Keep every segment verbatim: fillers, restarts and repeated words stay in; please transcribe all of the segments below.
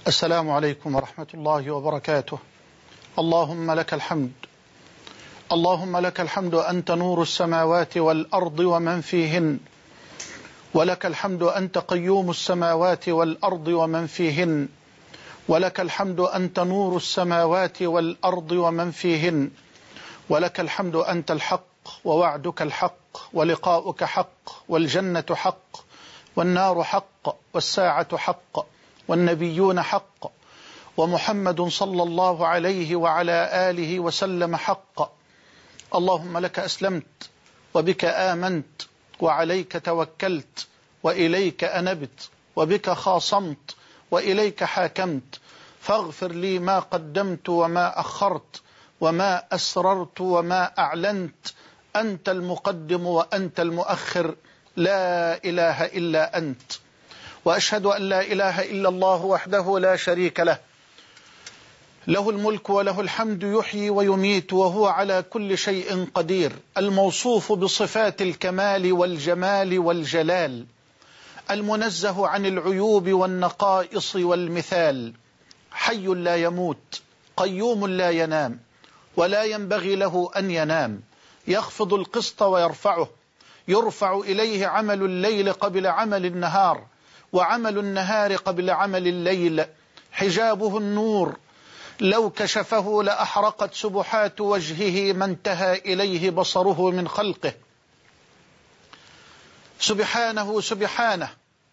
السلام عليكم ورحمة الله وبركاته. اللهم لك الحمد، اللهم لك الحمد أنت نور السماوات والأرض ومن فيهن، ولك الحمد أنت قيوم السماوات والأرض ومن فيهن، ولك الحمد أنت نور السماوات والأرض ومن فيهن، ولك الحمد أنت الحق ووعدك الحق ولقاؤك حق والجنة حق والنار حق والساعة حق والنبيون حق ومحمد صلى الله عليه وعلى آله وسلم حق. اللهم لك أسلمت وبك آمنت وعليك توكلت وإليك أنبت وبك خاصمت وإليك حاكمت، فاغفر لي ما قدمت وما أخرت وما أسررت وما أعلنت، أنت المقدم وأنت المؤخر، لا إله إلا أنت. وأشهد أن لا إله إلا الله وحده لا شريك له، له الملك وله الحمد، يحيي ويميت وهو على كل شيء قدير، الموصوف بصفات الكمال والجمال والجلال، المنزه عن العيوب والنقائص والمثال، حي لا يموت، قيوم لا ينام ولا ينبغي له أن ينام، يخفض القسط ويرفعه، يرفع إليه عمل الليل قبل عمل النهار، وعمل النهار قبل عمل الليل، حجابه النور، لو كشفه لأحرقت سبحات وجهه ما انتهى إليه بصره من خلقه. سبحانه سبحانه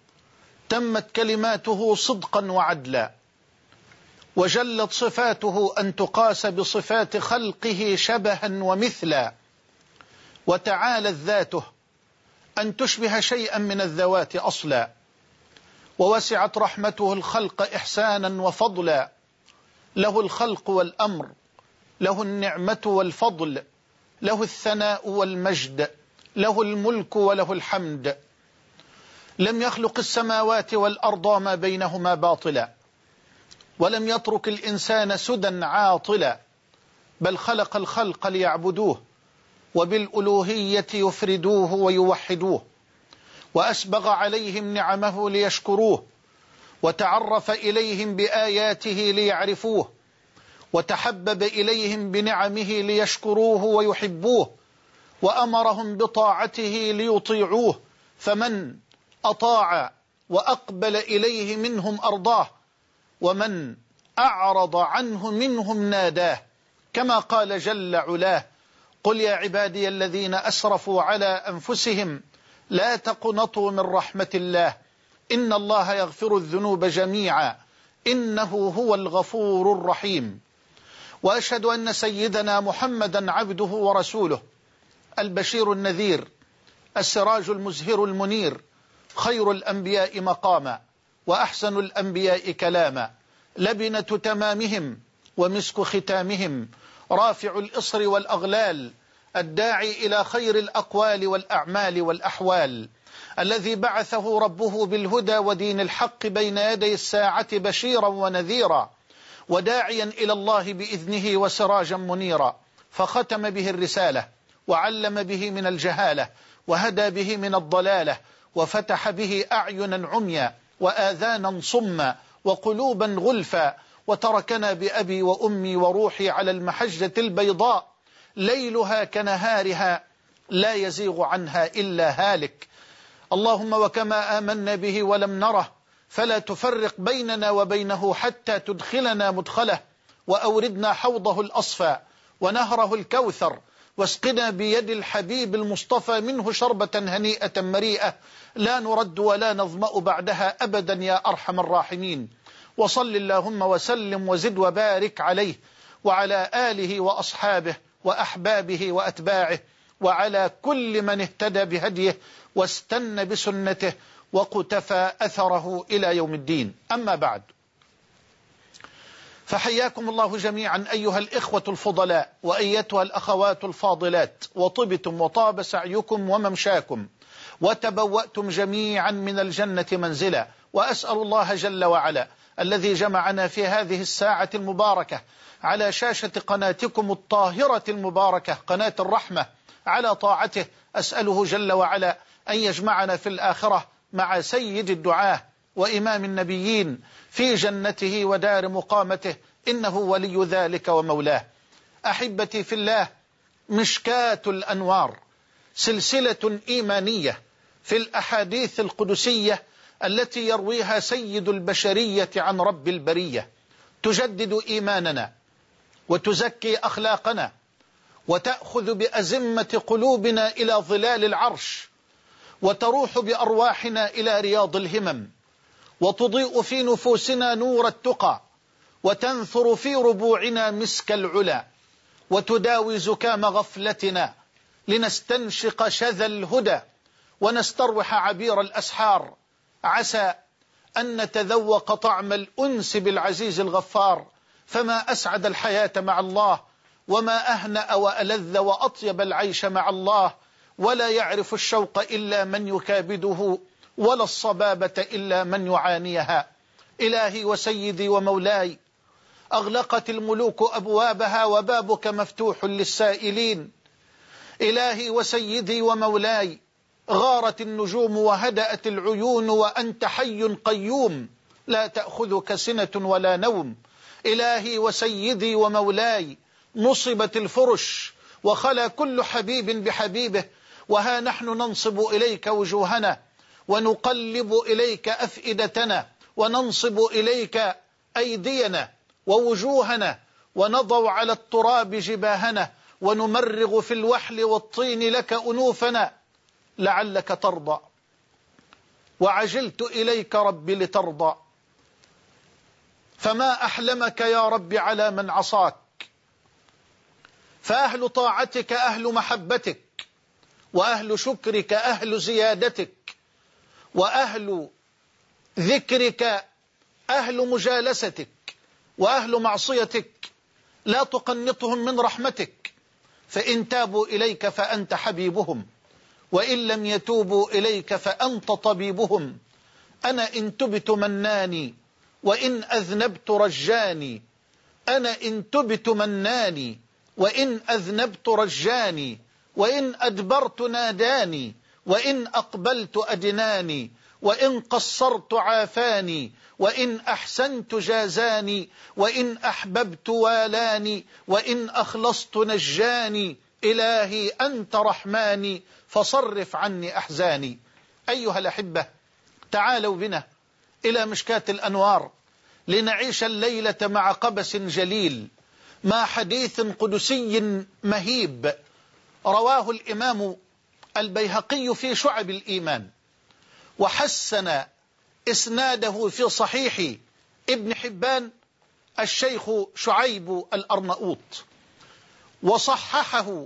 تمت كلماته صدقا وعدلا، وجلت صفاته أن تقاس بصفات خلقه شبها ومثلا، وتعالت ذاته أن تشبه شيئا من الذوات أصلا، ووسعت رحمته الخلق إحسانا وفضلا، له الخلق والأمر، له النعمة والفضل، له الثناء والمجد، له الملك وله الحمد. لم يخلق السماوات والأرض ما بينهما باطلا، ولم يترك الإنسان سدى عاطلا، بل خلق الخلق ليعبدوه وبالألوهية يفردوه ويوحدوه، وأسبغ عليهم نعمه ليشكروه، وتعرف إليهم بآياته ليعرفوه، وتحبب إليهم بنعمه ليشكروه ويحبوه، وأمرهم بطاعته ليطيعوه، فمن أطاع وأقبل إليه منهم أرضاه، ومن أعرض عنه منهم ناداه، كما قال جل علاه: قل يا عبادي الذين أسرفوا على أنفسهم لا تقنطوا من رحمة الله إن الله يغفر الذنوب جميعا إنه هو الغفور الرحيم. وأشهد أن سيدنا محمدا عبده ورسوله، البشير النذير، السراج المزهر المنير، خير الأنبياء مقاما وأحسن الأنبياء كلاما، لبنة تمامهم ومسك ختامهم، رافع الإصر والأغلال، الداعي إلى خير الأقوال والأعمال والأحوال، الذي بعثه ربه بالهدى ودين الحق بين يدي الساعة بشيرا ونذيرا، وداعيا إلى الله بإذنه وسراجا منيرا، فختم به الرسالة، وعلم به من الجهالة، وهدى به من الضلالة، وفتح به أعينا عميا وآذانا صما وقلوبا غلفا، وتركنا بأبي وأمي وروحي على المحجة البيضاء ليلها كنهارها لا يزيغ عنها إلا هالك. اللهم وكما آمنا به ولم نره فلا تفرق بيننا وبينه حتى تدخلنا مدخله، وأوردنا حوضه الأصفى ونهره الكوثر، واسقنا بيد الحبيب المصطفى منه شربة هنيئة مريئة لا نرد ولا نظمأ بعدها أبدا يا أرحم الراحمين. وصل اللهم وسلم وزد وبارك عليه وعلى آله وأصحابه وأحبابه وأتباعه، وعلى كل من اهتدى بهديه واستنى بسنته وقتفى أثره إلى يوم الدين. أما بعد، فحياكم الله جميعا أيها الإخوة الفضلاء وأيتها الأخوات الفاضلات، وطبتم وطاب سعيكم وممشاكم، وتبوأتم جميعا من الجنة منزلا. وأسأل الله جل وعلا الذي جمعنا في هذه الساعة المباركة على شاشة قناتكم الطاهرة المباركة قناة الرحمة على طاعته، أسأله جل وعلا أن يجمعنا في الآخرة مع سيد الدعاة وإمام النبيين في جنته ودار مقامته، إنه ولي ذلك ومولاه. أحبتي في الله، مشكاة الأنوار سلسلة إيمانية في الأحاديث القدسية التي يرويها سيد البشرية عن رب البرية، تجدد إيماننا وتزكي أخلاقنا وتأخذ بأزمة قلوبنا إلى ظلال العرش، وتروح بأرواحنا إلى رياض الهمم، وتضيء في نفوسنا نور التقى، وتنثر في ربوعنا مسك العلا، وتداوي زكام غفلتنا لنستنشق شذا الهدى ونستروح عبير الأسحار، عسى أن نتذوق طعم الأنس بالعزيز الغفار. فما أسعد الحياة مع الله، وما أهنأ وألذ وأطيب العيش مع الله، ولا يعرف الشوق إلا من يكابده، ولا الصبابة إلا من يعانيها. إلهي وسيدي ومولاي، أغلقت الملوك أبوابها وبابك مفتوح للسائلين. إلهي وسيدي ومولاي، غارت النجوم وهدأت العيون وأنت حي قيوم لا تأخذك سنة ولا نوم. إلهي وسيدي ومولاي، نصبت الفرش وخلا كل حبيب بحبيبه، وها نحن ننصب إليك وجوهنا ونقلب إليك أفئدتنا وننصب إليك أيدينا ووجوهنا ونضع على التراب جباهنا ونمرغ في الوحل والطين لك أنوفنا لعلك ترضى. وعجلت إليك رب لترضى، فما أحلمك يا رب على من عصاك، فأهل طاعتك أهل محبتك، وأهل شكرك أهل زيادتك، وأهل ذكرك أهل مجالستك، وأهل معصيتك لا تقنطهم من رحمتك، فإن تابوا إليك فأنت حبيبهم، وإن لم يتوبوا إليك فأنت طبيبهم. أنا إن تبت مناني، وإن أذنبت رجاني، أنا إن تبت مناني، وإن أذنبت رجاني، وإن أدبرت ناداني، وإن أقبلت أدناني، وإن قصرت عافاني، وإن أحسنت جازاني، وإن أحببت والاني، وإن أخلصت نجاني. إلهي أنت رحماني فصرف عني أحزاني. أيها الأحبة، تعالوا بنا إلى مشكاة الأنوار لنعيش الليلة مع قبس جليل، مع حديث قدسي مهيب رواه الإمام البيهقي في شعب الإيمان، وحسن إسناده في صحيح ابن حبان الشيخ شعيب الأرنؤوط، وصححه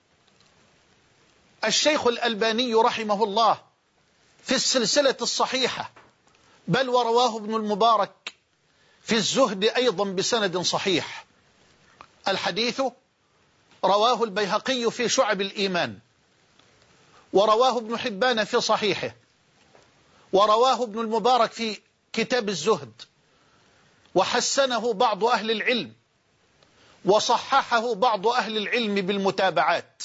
الشيخ الألباني رحمه الله في السلسلة الصحيحة، بل ورواه ابن المبارك في الزهد أيضا بسند صحيح. الحديث رواه البيهقي في شعب الإيمان، ورواه ابن حبان في صحيحه، ورواه ابن المبارك في كتاب الزهد، وحسنه بعض أهل العلم، وصححه بعض أهل العلم بالمتابعات،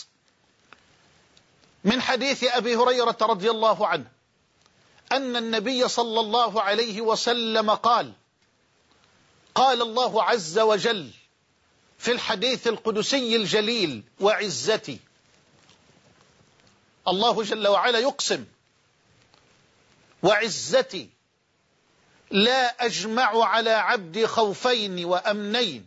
من حديث أبي هريرة رضي الله عنه أن النبي صلى الله عليه وسلم قال: قال الله عز وجل في الحديث القدسي الجليل: وعزتي. الله جل وعلا يقسم: وعزتي لا أجمع على عبدي خوفين وأمنين،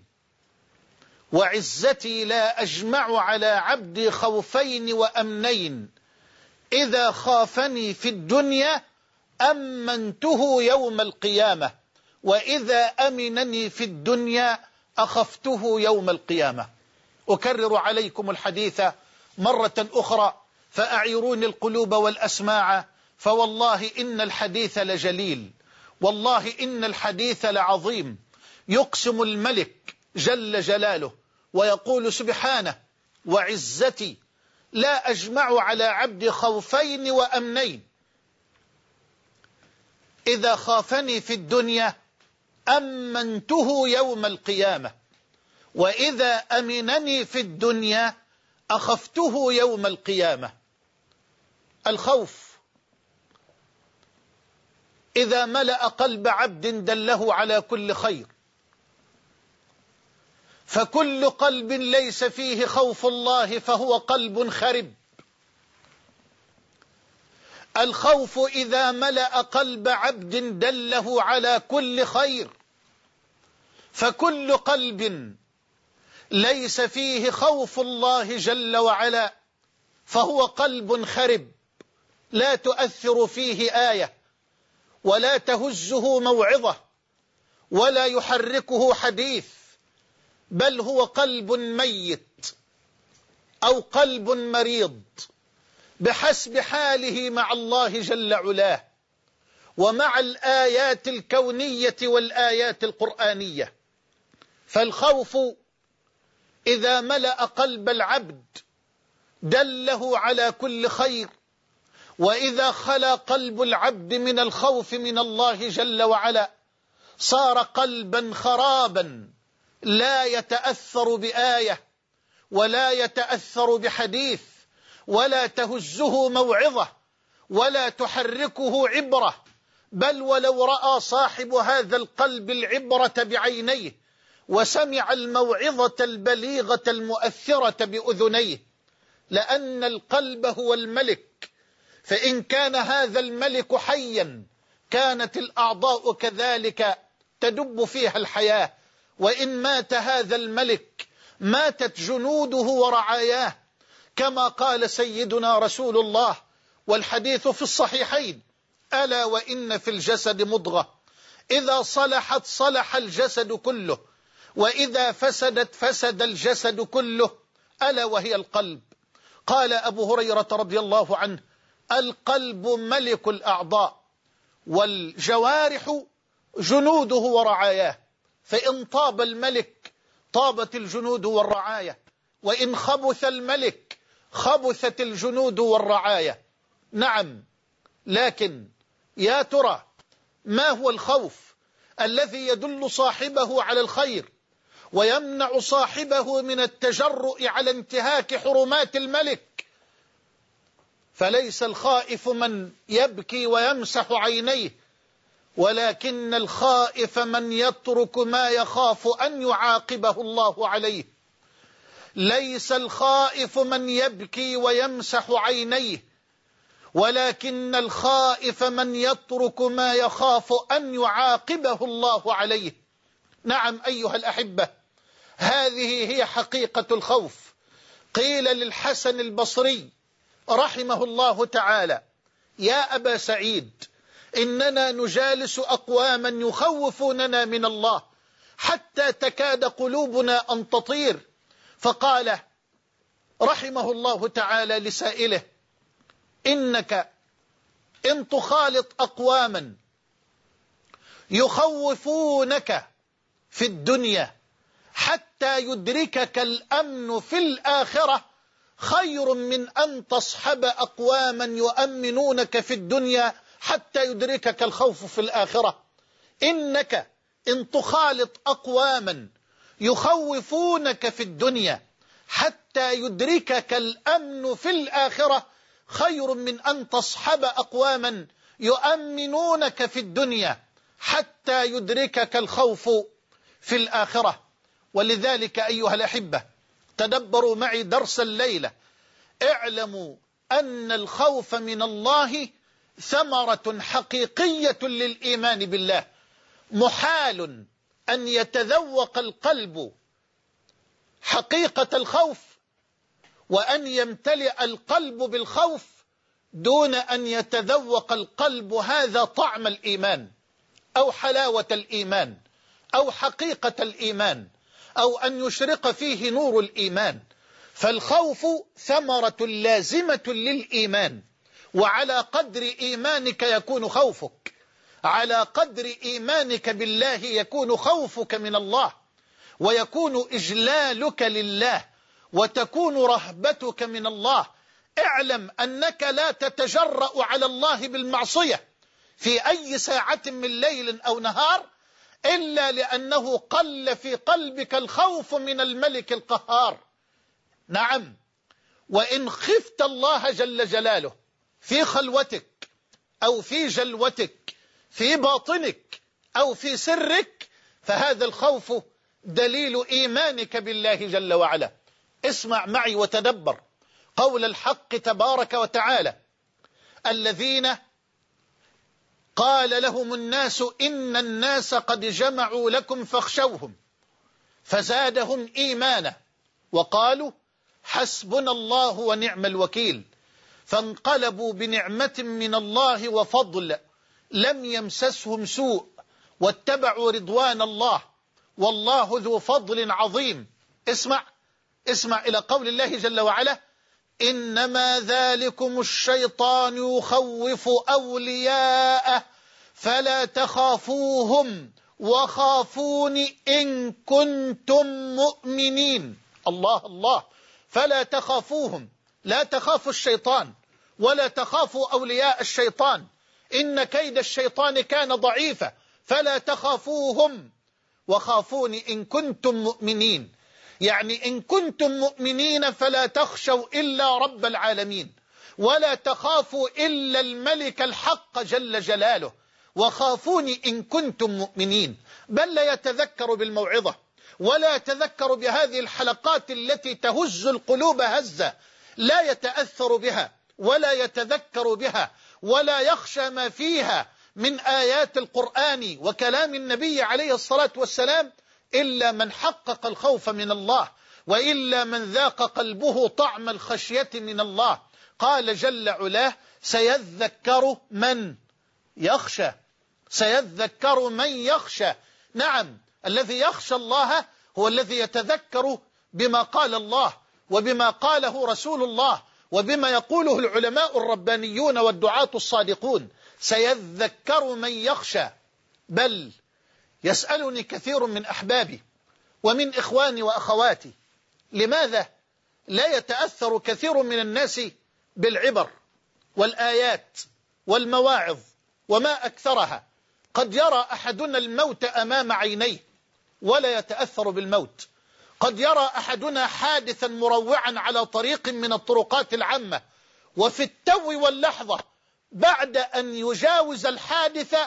وعزتي لا أجمع على عبدي خوفين وأمنين، إذا خافني في الدنيا أمنته يوم القيامة، وإذا أمنني في الدنيا أخفته يوم القيامة. أكرر عليكم الحديث مرة أخرى فأعيروني القلوب والأسماع، فوالله إن الحديث لجليل، والله إن الحديث لعظيم. يقسم الملك جل جلاله ويقول سبحانه: وعزتي لا أجمع على عبد خوفين وأمنين، إذا خافني في الدنيا أمنته يوم القيامة، وإذا أمنني في الدنيا أخفته يوم القيامة. الخوف إذا ملأ قلب عبد دله على كل خير، فكل قلب ليس فيه خوف الله فهو قلب خرب. الخوف إذا ملأ قلب عبد دله على كل خير، فكل قلب ليس فيه خوف الله جل وعلا فهو قلب خرب، لا تؤثر فيه آية، ولا تهزه موعظة، ولا يحركه حديث، بل هو قلب ميت أو قلب مريض بحسب حاله مع الله جل علاه ومع الآيات الكونية والآيات القرآنية. فالخوف إذا ملأ قلب العبد دله على كل خير، وإذا خلا قلب العبد من الخوف من الله جل وعلا صار قلبا خرابا لا يتأثر بآية، ولا يتأثر بحديث، ولا تهزه موعظة، ولا تحركه عبرة، بل ولو رأى صاحب هذا القلب العبرة بعينيه وسمع الموعظة البليغة المؤثرة بأذنيه، لأن القلب هو الملك، فإن كان هذا الملك حيا كانت الأعضاء كذلك تدب فيها الحياة، وإن مات هذا الملك ماتت جنوده ورعاياه، كما قال سيدنا رسول الله والحديث في الصحيحين: ألا وإن في الجسد مضغة إذا صلحت صلح الجسد كله، وإذا فسدت فسد الجسد كله، ألا وهي القلب. قال أبو هريرة رضي الله عنه: القلب ملك الأعضاء، والجوارح جنوده ورعاياه، فإن طاب الملك طابت الجنود والرعاية، وإن خبث الملك خبثت الجنود والرعاية. نعم، لكن يا ترى ما هو الخوف الذي يدل صاحبه على الخير ويمنع صاحبه من التجرؤ على انتهاك حرمات الملك؟ فليس الخائف من يبكي ويمسح عينيه، ولكن الخائف من يترك ما يخاف أن يعاقبه الله عليه. ليس الخائف من يبكي ويمسح عينيه، ولكن الخائف من يترك ما يخاف أن يعاقبه الله عليه. نعم أيها الأحبة، هذه هي حقيقة الخوف. قيل للحسن البصري رحمه الله تعالى: يا أبا سعيد، إننا نجالس أقواما يخوفوننا من الله حتى تكاد قلوبنا أن تطير. فقال رحمه الله تعالى لسائله: إنك إن تخالط أقواما يخوفونك في الدنيا حتى يدركك الأمن في الآخرة خير من أن تصحب أقواما يؤمنونك في الدنيا حتى يدركك الخوف في الآخرة. إنك إن تخالط أقواما يخوفونك في الدنيا حتى يدركك الأمن في الآخرة خير من أن تصحب أقواما يؤمنونك في الدنيا حتى يدركك الخوف في الآخرة. ولذلك أيها الأحبة، تدبروا معي درس الليلة. اعلموا أن الخوف من الله ثمرة حقيقية للإيمان بالله. محال أن يتذوق القلب حقيقة الخوف وأن يمتلئ القلب بالخوف دون أن يتذوق القلب هذا طعم الإيمان أو حلاوة الإيمان أو حقيقة الإيمان أو أن يشرق فيه نور الإيمان. فالخوف ثمرة لازمة للإيمان، وعلى قدر إيمانك يكون خوفك، على قدر إيمانك بالله يكون خوفك من الله، ويكون إجلالك لله، وتكون رهبتك من الله. اعلم أنك لا تتجرأ على الله بالمعصية في أي ساعة من ليل أو نهار إلا لأنه قل في قلبك الخوف من الملك القهار. نعم، وإن خفت الله جل جلاله في خلوتك أو في جلوتك في باطنك أو في سرك، فهذا الخوف دليل إيمانك بالله جل وعلا. اسمع معي وتدبر قول الحق تبارك وتعالى: الذين قال لهم الناس إن الناس قد جمعوا لكم فاخشوهم فزادهم إيمانا وقالوا حسبنا الله ونعم الوكيل، فانقلبوا بنعمة من الله وفضل لم يمسسهم سوء واتبعوا رضوان الله والله ذو فضل عظيم. اسمع اسمع إلى قول الله جل وعلا: إنما ذلكم الشيطان يخوف أولياءه فلا تخافوهم وخافون إن كنتم مؤمنين. الله الله، فلا تخافوهم، لا تخافوا الشيطان ولا تخافوا أولياء الشيطان، إن كيد الشيطان كان ضعيفا، فلا تخافوهم وخافون إن كنتم مؤمنين. يعني إن كنتم مؤمنين فلا تخشوا إلا رب العالمين، ولا تخافوا إلا الملك الحق جل جلاله، وخافوني إن كنتم مؤمنين. بل لا يتذكر بالموعظة ولا يتذكر بهذه الحلقات التي تهز القلوب هزة، لا يتأثر بها ولا يتذكر بها ولا يخشى ما فيها من آيات القرآن وكلام النبي عليه الصلاة والسلام إلا من حقق الخوف من الله، وإلا من ذاق قلبه طعم الخشية من الله. قال جل علاه: سيذكر من يخشى، سيذكر من يخشى. نعم، الذي يخشى الله هو الذي يتذكر بما قال الله وبما قاله رسول الله وبما يقوله العلماء الربانيون والدعاة الصادقون. سيذكر من يخشى. بل يسألني كثير من أحبابي ومن إخواني وأخواتي: لماذا لا يتأثر كثير من الناس بالعبر والآيات والمواعظ وما أكثرها؟ قد يرى أحدنا الموت أمام عينيه ولا يتأثر بالموت، قد يرى أحدنا حادثا مروعا على طريق من الطرقات العامة، وفي التو واللحظة بعد أن يجاوز الحادث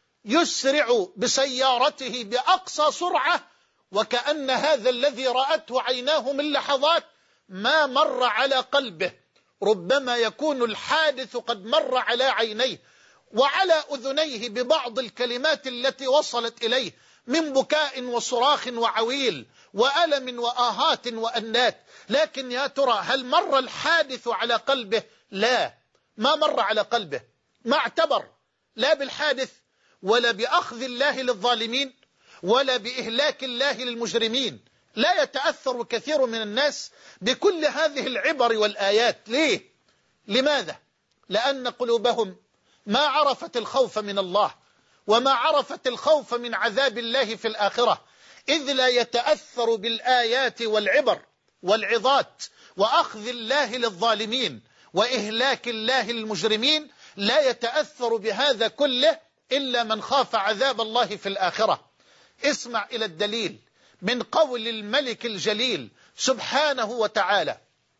يسرع بسيارته بأقصى سرعة، وكأن هذا الذي رأته عيناه من لحظات ما مر على قلبه. ربما يكون الحادث قد مر على عينيه وعلى أذنيه ببعض الكلمات التي وصلت إليه من بكاء وصراخ وعويل وألم وآهات وأنات، لكن يا ترى هل مر الحادث على قلبه؟ لا، ما مر على قلبه، ما اعتبر لا بالحادث ولا بأخذ الله للظالمين ولا بإهلاك الله للمجرمين. لا يتأثر كثير من الناس بكل هذه العبر والآيات. ليه؟ لماذا؟ لأن قلوبهم ما عرفت الخوف من الله وما عرفت الخوف من عذاب الله في الآخرة، إذ لا يتأثر بالآيات والعبر والعظات وأخذ الله للظالمين وإهلاك الله للمجرمين. لا يتأثر بهذا كله إلا من خاف عذاب الله في الآخرة. اسمع إلى الدليل من قول الملك الجليل سبحانه وتعالى: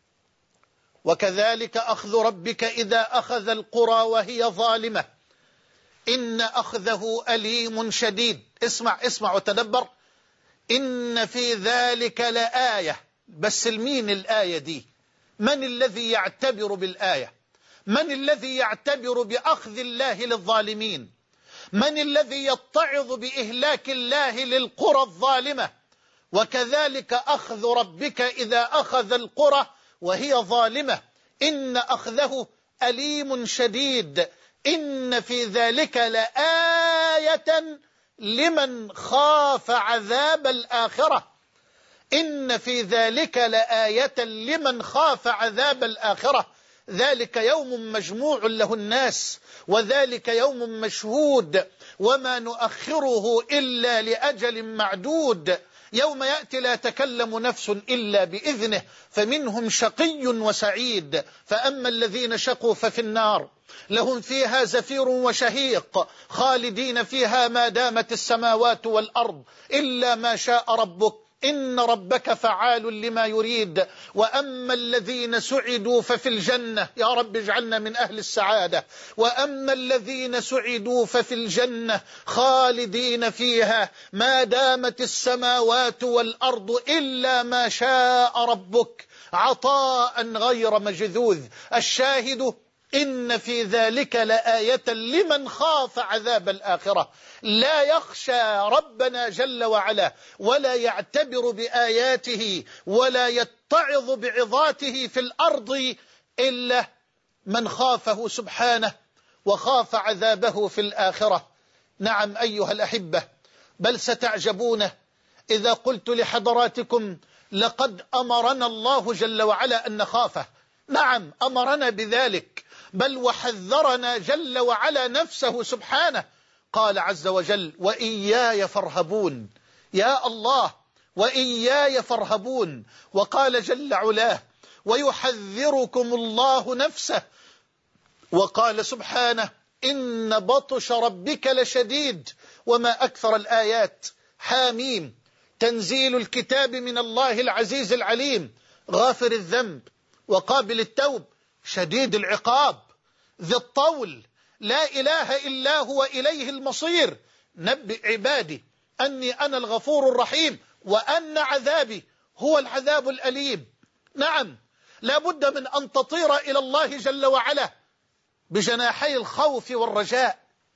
وكذلك أخذ ربك إذا أخذ القرى وهي ظالمة إن أخذه أليم شديد. اسمع اسمع وتدبر: إن في ذلك لآية. بس المين الآية دي؟ من الذي يعتبر بالآية؟ من الذي يعتبر بأخذ الله للظالمين؟ من الذي يتعظ بإهلاك الله للقرى الظالمة؟ وكذلك أخذ ربك إذا أخذ القرى وهي ظالمة إن أخذه أليم شديد. إن في ذلك لآية لمن خاف عذاب الآخرة. إن في ذلك لآية لمن خاف عذاب الآخرة. ذلك يوم مجموع له الناس وذلك يوم مشهود وما نؤخره إلا لأجل معدود. يوم يأتي لا تكلم نفس إلا بإذنه فمنهم شقي وسعيد. فأما الذين شقوا ففي النار لهم فيها زفير وشهيق خالدين فيها ما دامت السماوات والأرض إلا ما شاء ربك إن ربك فعال لما يريد. وأما الذين سعدوا ففي الجنة، يا رب اجعلنا من أهل السعادة، وأما الذين سعدوا ففي الجنة خالدين فيها ما دامت السماوات والأرض إلا ما شاء ربك عطاء غير مجذوذ. الشاهد إن في ذلك لآية لمن خاف عذاب الآخرة، لا يخشى ربنا جل وعلا ولا يعتبر بآياته ولا يتعظ بعظاته في الأرض إلا من خافه سبحانه وخاف عذابه في الآخرة. نعم أيها الأحبة، بل ستعجبون إذا قلت لحضراتكم لقد أمرنا الله جل وعلا أن نخافه. نعم أمرنا بذلك، بل وحذرنا جل وعلا نفسه سبحانه. قال عز وجل وإياي فارهبون، يا الله وإياي فارهبون. وقال جل علاه ويحذركم الله نفسه. وقال سبحانه إن بطش ربك لشديد. وما أكثر الآيات. حاميم تنزيل الكتاب من الله العزيز العليم، غافر الذنب وقابل التوب شديد العقاب ذي الطول، لا إله إلا هو إليه المصير. نبئ عبادي أني أنا الغفور الرحيم وأن عذابي هو العذاب الأليم. نعم لا بد من أن تطير إلى الله جل وعلا بجناحي الخوف والرجاء.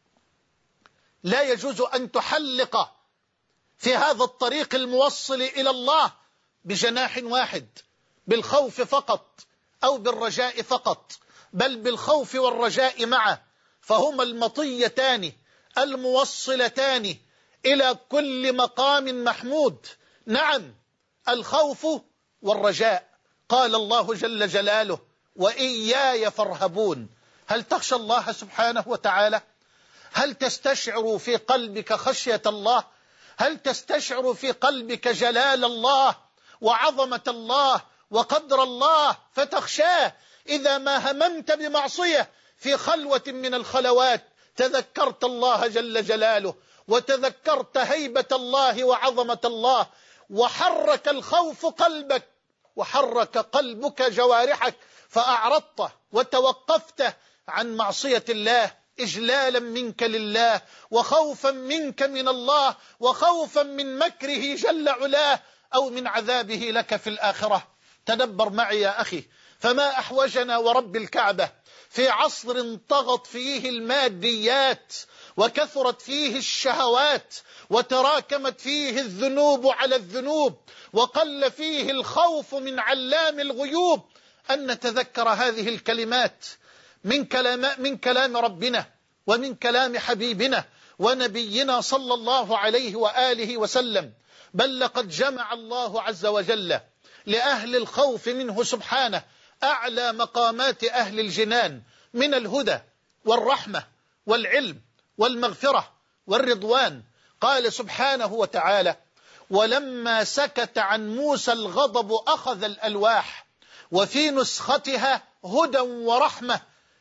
لا يجوز أن تحلق في هذا الطريق الموصل إلى الله بجناح واحد، بالخوف فقط أو بالرجاء فقط، بل بالخوف والرجاء معا، فهما المطيتان الموصلتان إلى كل مقام محمود. نعم الخوف والرجاء. قال الله جل جلاله وإياي فارهبون. هل تخشى الله سبحانه وتعالى؟ هل تستشعر في قلبك خشية الله؟ هل تستشعر في قلبك جلال الله وعظمة الله وقدر الله فتخشاه؟ إذا ما هممت بمعصية في خلوة من الخلوات تذكرت الله جل جلاله وتذكرت هيبة الله وعظمة الله، وحرك الخوف قلبك وحرك قلبك جوارحك فأعرضت وتوقفت عن معصية الله إجلالا منك لله وخوفا منك من الله وخوفا من مكره جل علاه أو من عذابه لك في الآخرة. تدبر معي يا أخي، فما أحوجنا ورب الكعبة في عصر طغت فيه الماديات وكثرت فيه الشهوات وتراكمت فيه الذنوب على الذنوب وقل فيه الخوف من علام الغيوب أن نتذكر هذه الكلمات من كلام, من كلام ربنا ومن كلام حبيبنا ونبينا صلى الله عليه وآله وسلم. بل لقد جمع الله عز وجل لأهل الخوف منه سبحانه أعلى مقامات أهل الجنان من الهدى والرحمة والعلم والمغفرة والرضوان. قال سبحانه وتعالى ولما سكت عن موسى الغضب أخذ الألواح وفي نسختها هدى ورحمة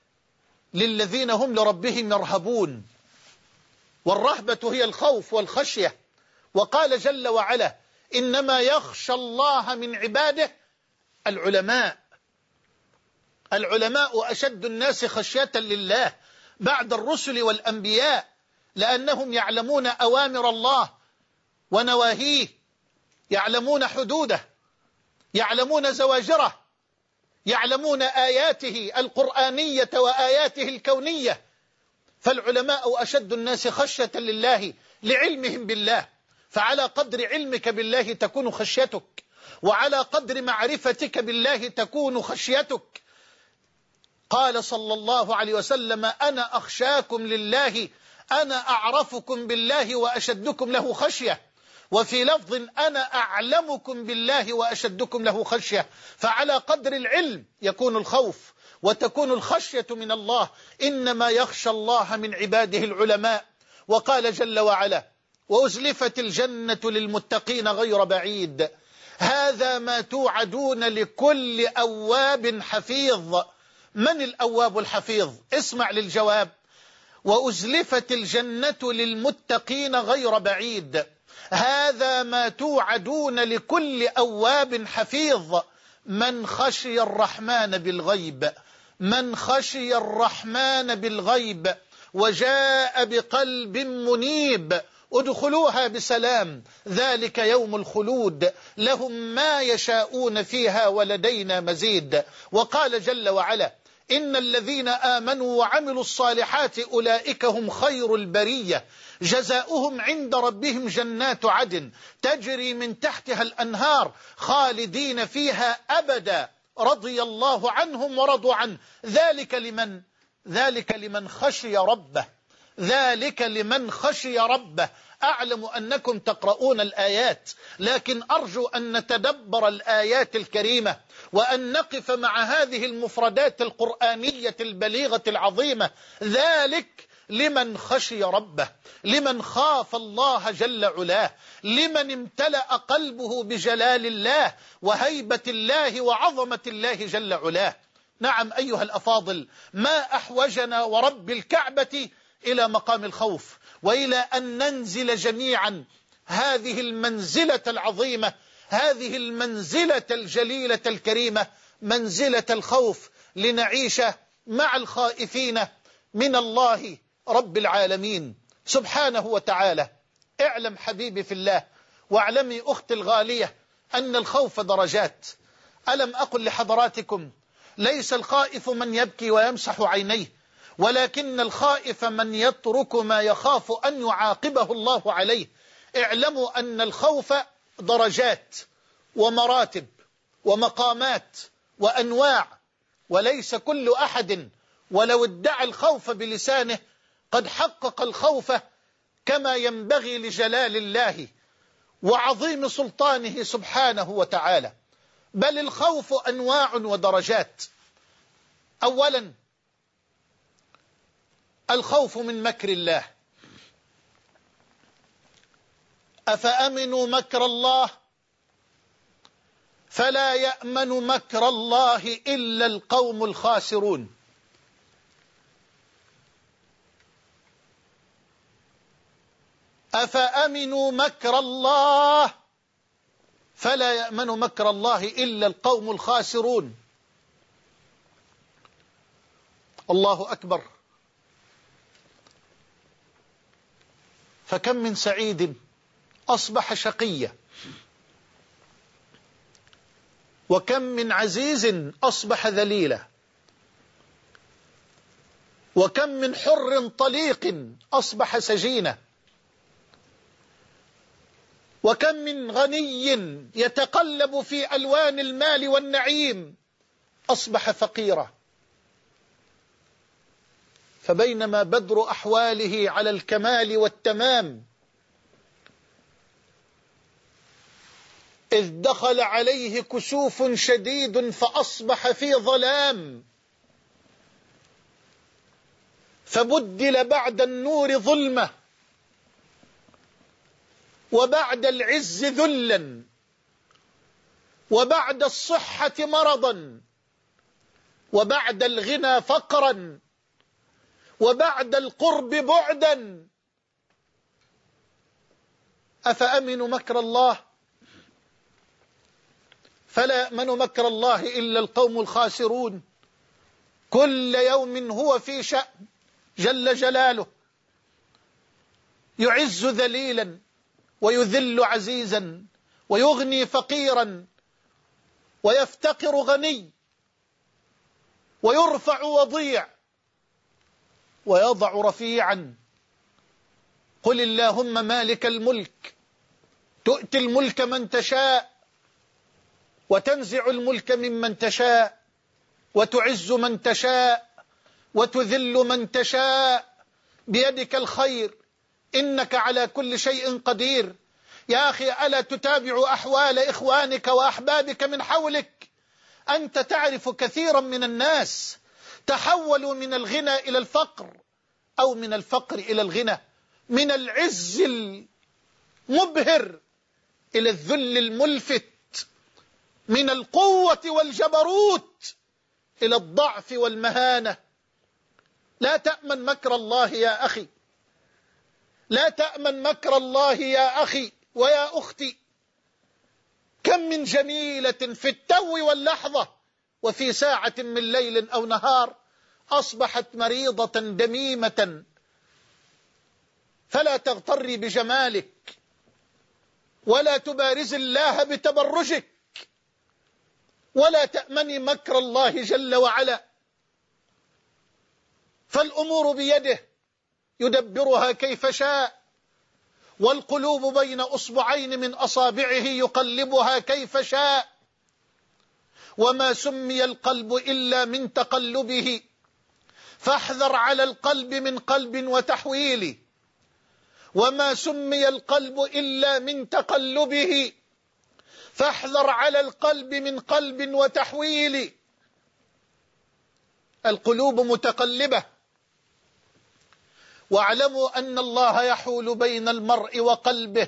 للذين هم لربهم يرهبون. والرهبة هي الخوف والخشية. وقال جل وعلا إنما يخشى الله من عباده العلماء. العلماء أشد الناس خشية لله بعد الرسل والأنبياء، لأنهم يعلمون أوامر الله ونواهيه، يعلمون حدوده، يعلمون زواجره، يعلمون آياته القرآنية وآياته الكونية. فالعلماء أشد الناس خشية لله لعلمهم بالله، فعلى قدر علمك بالله تكون خشيتك، وعلى قدر معرفتك بالله تكون خشيتك. قال صلى الله عليه وسلم أنا أخشاكم لله أنا أعرفكم بالله وأشدكم له خشية، وفي لفظ أنا أعلمكم بالله وأشدكم له خشية. فعلى قدر العلم يكون الخوف وتكون الخشية من الله. إنما يخشى الله من عباده العلماء. وقال جل وعلا وأزلفت الجنة للمتقين غير بعيد هذا ما توعدون لكل أواب حفيظ. من الأواب الحفيظ؟ اسمع للجواب. وأزلفت الجنة للمتقين غير بعيد. هذا ما توعدون لكل أواب حفيظ من خشي الرحمن بالغيب من خشي الرحمن بالغيب وجاء بقلب منيب ادخلوها بسلام ذلك يوم الخلود لهم ما يشاءون فيها ولدينا مزيد. وقال جل وعلا إن الذين آمنوا وعملوا الصالحات أولئك هم خير البرية جزاؤهم عند ربهم جنات عدن تجري من تحتها الأنهار خالدين فيها أبدا رضي الله عنهم ورضوا عنه ذلك لمن ذلك لمن خشي ربه ذلك لمن خشي ربه. أعلم أنكم تقرؤون الآيات لكن أرجو أن نتدبر الآيات الكريمة وأن نقف مع هذه المفردات القرآنية البليغة العظيمة. ذلك لمن خشي ربه لمن خاف الله جل علاه لمن امتلأ قلبه بجلال الله وهيبة الله وعظمة الله جل علاه. نعم أيها الأفاضل ما أحوجنا ورب الكعبة إلى مقام الخوف وإلى أن ننزل جميعا هذه المنزلة العظيمة هذه المنزلة الجليلة الكريمة منزلة الخوف لنعيش مع الخائفين من الله رب العالمين سبحانه وتعالى. اعلم حبيبي في الله واعلمي أختي الغالية أن الخوف درجات. ألم أقل لحضراتكم ليس الخائف من يبكي ويمسح عينيه ولكن الخائف من يترك ما يخاف أن يعاقبه الله عليه. اعلموا أن الخوف درجات ومراتب ومقامات وأنواع وليس كل أحد ولو ادعى الخوف بلسانه قد حقق الخوف كما ينبغي لجلال الله وعظيم سلطانه سبحانه وتعالى. بل الخوف أنواع ودرجات. أولا الخوف من مكر الله. أفأمنوا مكر الله فلا يأمن مكر الله إلا القوم الخاسرون. أفأمنوا مكر الله فلا يأمن مكر الله إلا القوم الخاسرون. الله أكبر. فكم من سعيد أصبح شقيا وكم من عزيز أصبح ذليلا وكم من حر طليق أصبح سجينا وكم من غني يتقلب في ألوان المال والنعيم أصبح فقيرا. فبينما بدر أحواله على الكمال والتمام إذ دخل عليه كسوف شديد فأصبح في ظلام فبدل بعد النور ظلمة وبعد العز ذلا وبعد الصحة مرضا وبعد الغنى فقرا وبعد القرب بعدا. أفأمنوا مكر الله فلا يأمن مكر الله إلا القوم الخاسرون. كل يوم هو في شأن جل جلاله يعز ذليلا ويذل عزيزا ويغني فقيرا ويفتقر غني ويرفع وضيع ويضع رفيعا. قل اللهم مالك الملك تؤتي الملك من تشاء وتنزع الملك ممن تشاء وتعز من تشاء وتذل من تشاء بيدك الخير إنك على كل شيء قدير. يا أخي ألا تتابع أحوال إخوانك وأحبابك من حولك؟ أنت تعرف كثيرا من الناس تحولوا من الغنى إلى الفقر أو من الفقر إلى الغنى، من العز المبهر إلى الذل الملفت، من القوة والجبروت إلى الضعف والمهانة. لا تأمن مكر الله يا أخي، لا تأمن مكر الله يا أخي. ويا أختي، كم من جميلة في التو واللحظة وفي ساعة من ليل أو نهار أصبحت مريضة دميمة. فلا تغتري بجمالك ولا تبارز الله بتبرجك، ولا تأمني مكر الله جل وعلا، فالأمور بيده يدبرها كيف شاء، والقلوب بين أصبعين من أصابعه يقلبها كيف شاء. وما سمي القلب إلا من تقلبه، فاحذر على القلب من قلب وتحويل. وما سمي القلب إلا من تقلبه، فاحذر على القلب من قلب وتحويل. القلوب متقلبة، واعلموا أن الله يحول بين المرء وقلبه،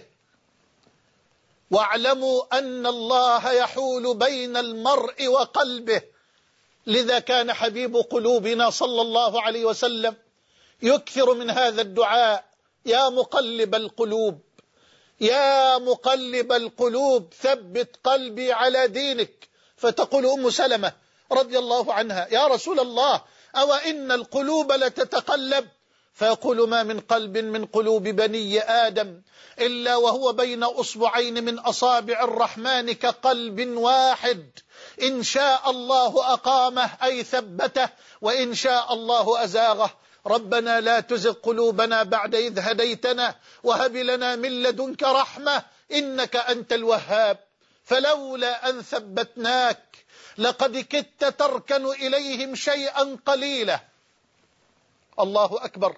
واعلموا أن الله يحول بين المرء وقلبه. لذا كان حبيب قلوبنا صلى الله عليه وسلم يكثر من هذا الدعاء: يا مقلب القلوب، يا مقلب القلوب ثبت قلبي على دينك. فتقول أم سلمة رضي الله عنها: يا رسول الله، أو إن القلوب لتتقلب؟ فيقول: ما من قلب من قلوب بني آدم إلا وهو بين أصبعين من أصابع الرحمن كقلب واحد، إن شاء الله أقامه أي ثبته، وإن شاء الله أزاغه. ربنا لا تزغ قلوبنا بعد إذ هديتنا وهب لنا من لدنك رحمة إنك أنت الوهاب. فلولا أن ثبتناك لقد كدت تركن إليهم شيئا قليلا. الله أكبر.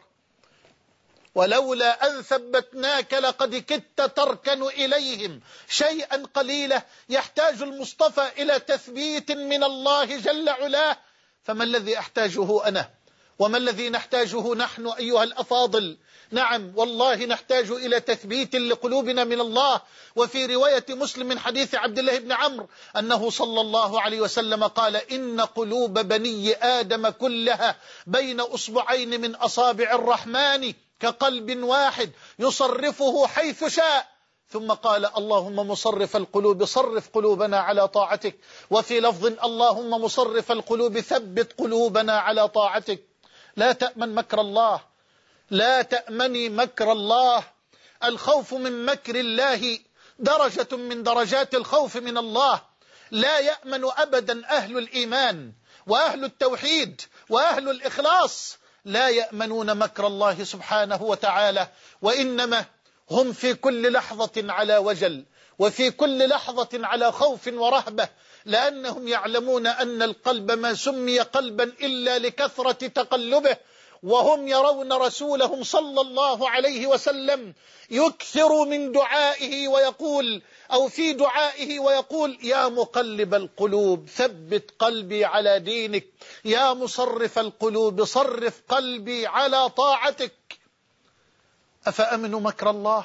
ولولا أن ثبتناك لقد كدت تركن إليهم شيئا قليلا. يحتاج المصطفى إلى تثبيت من الله جل علاه. فما الذي أحتاجه أنا وما الذي نحتاجه نحن أيها الأفاضل؟ نعم والله نحتاج إلى تثبيت لقلوبنا من الله. وفي رواية مسلم من حديث عبد الله بن عمرو أنه صلى الله عليه وسلم قال: إن قلوب بني آدم كلها بين أصبعين من أصابع الرحمن كقلب واحد يصرفه حيث شاء. ثم قال: اللهم مصرف القلوب صرف قلوبنا على طاعتك. وفي لفظ: اللهم مصرف القلوب ثبت قلوبنا على طاعتك. لا تأمن مكر الله، لا تأمني مكر الله. الخوف من مكر الله درجة من درجات الخوف من الله. لا يأمن أبدا أهل الإيمان وأهل التوحيد وأهل الإخلاص، لا يأمنون مكر الله سبحانه وتعالى، وإنما هم في كل لحظة على وجل، وفي كل لحظة على خوف ورهبة، لأنهم يعلمون أن القلب ما سمي قلبا إلا لكثرة تقلبه. وهم يرون رسولهم صلى الله عليه وسلم يكثر من دعائه ويقول، أو في دعائه ويقول: يا مقلب القلوب ثبت قلبي على دينك، يا مصرف القلوب صرف قلبي على طاعتك. أفأمنوا مكر الله؟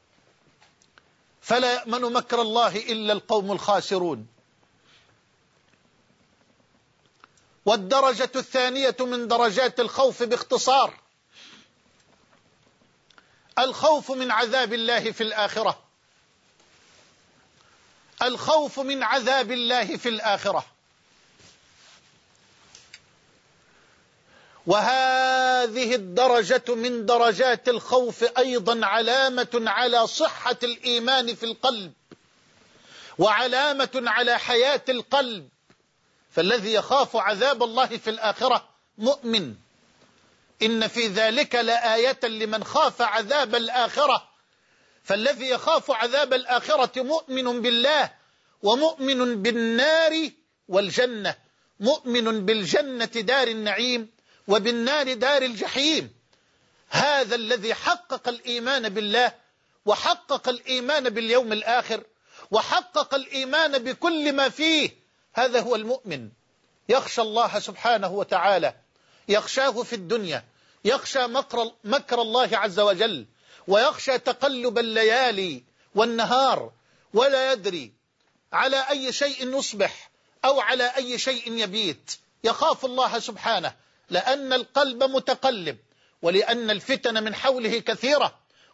فلا يأمن مكر الله إلا القوم الخاسرون. والدرجة الثانية من درجات الخوف باختصار: الخوف من عذاب الله في الآخرة. الخوف من عذاب الله في الآخرة. وهذه الدرجة من درجات الخوف أيضا علامة على صحة الإيمان في القلب، وعلامة على حياة القلب. فالذي يخاف عذاب الله في الآخرة مؤمن. إن في ذلك لآية لمن خاف عذاب الآخرة. فالذي يخاف عذاب الآخرة مؤمن بالله، ومؤمن بالنار والجنة، مؤمن بالجنة دار النعيم وبالنار دار الجحيم. هذا الذي حقق الإيمان بالله، وحقق الإيمان باليوم الآخر، وحقق الإيمان بكل ما فيه. هذا هو المؤمن، يخشى الله سبحانه وتعالى، يخشاه في الدنيا، يخشى مكر, مكر الله عز وجل، ويخشى تقلب الليالي والنهار، ولا يدري على أي شيء يصبح أو على أي شيء يبيت. يخاف الله سبحانه لأن القلب متقلب، ولأن الفتن من حوله كثيرة.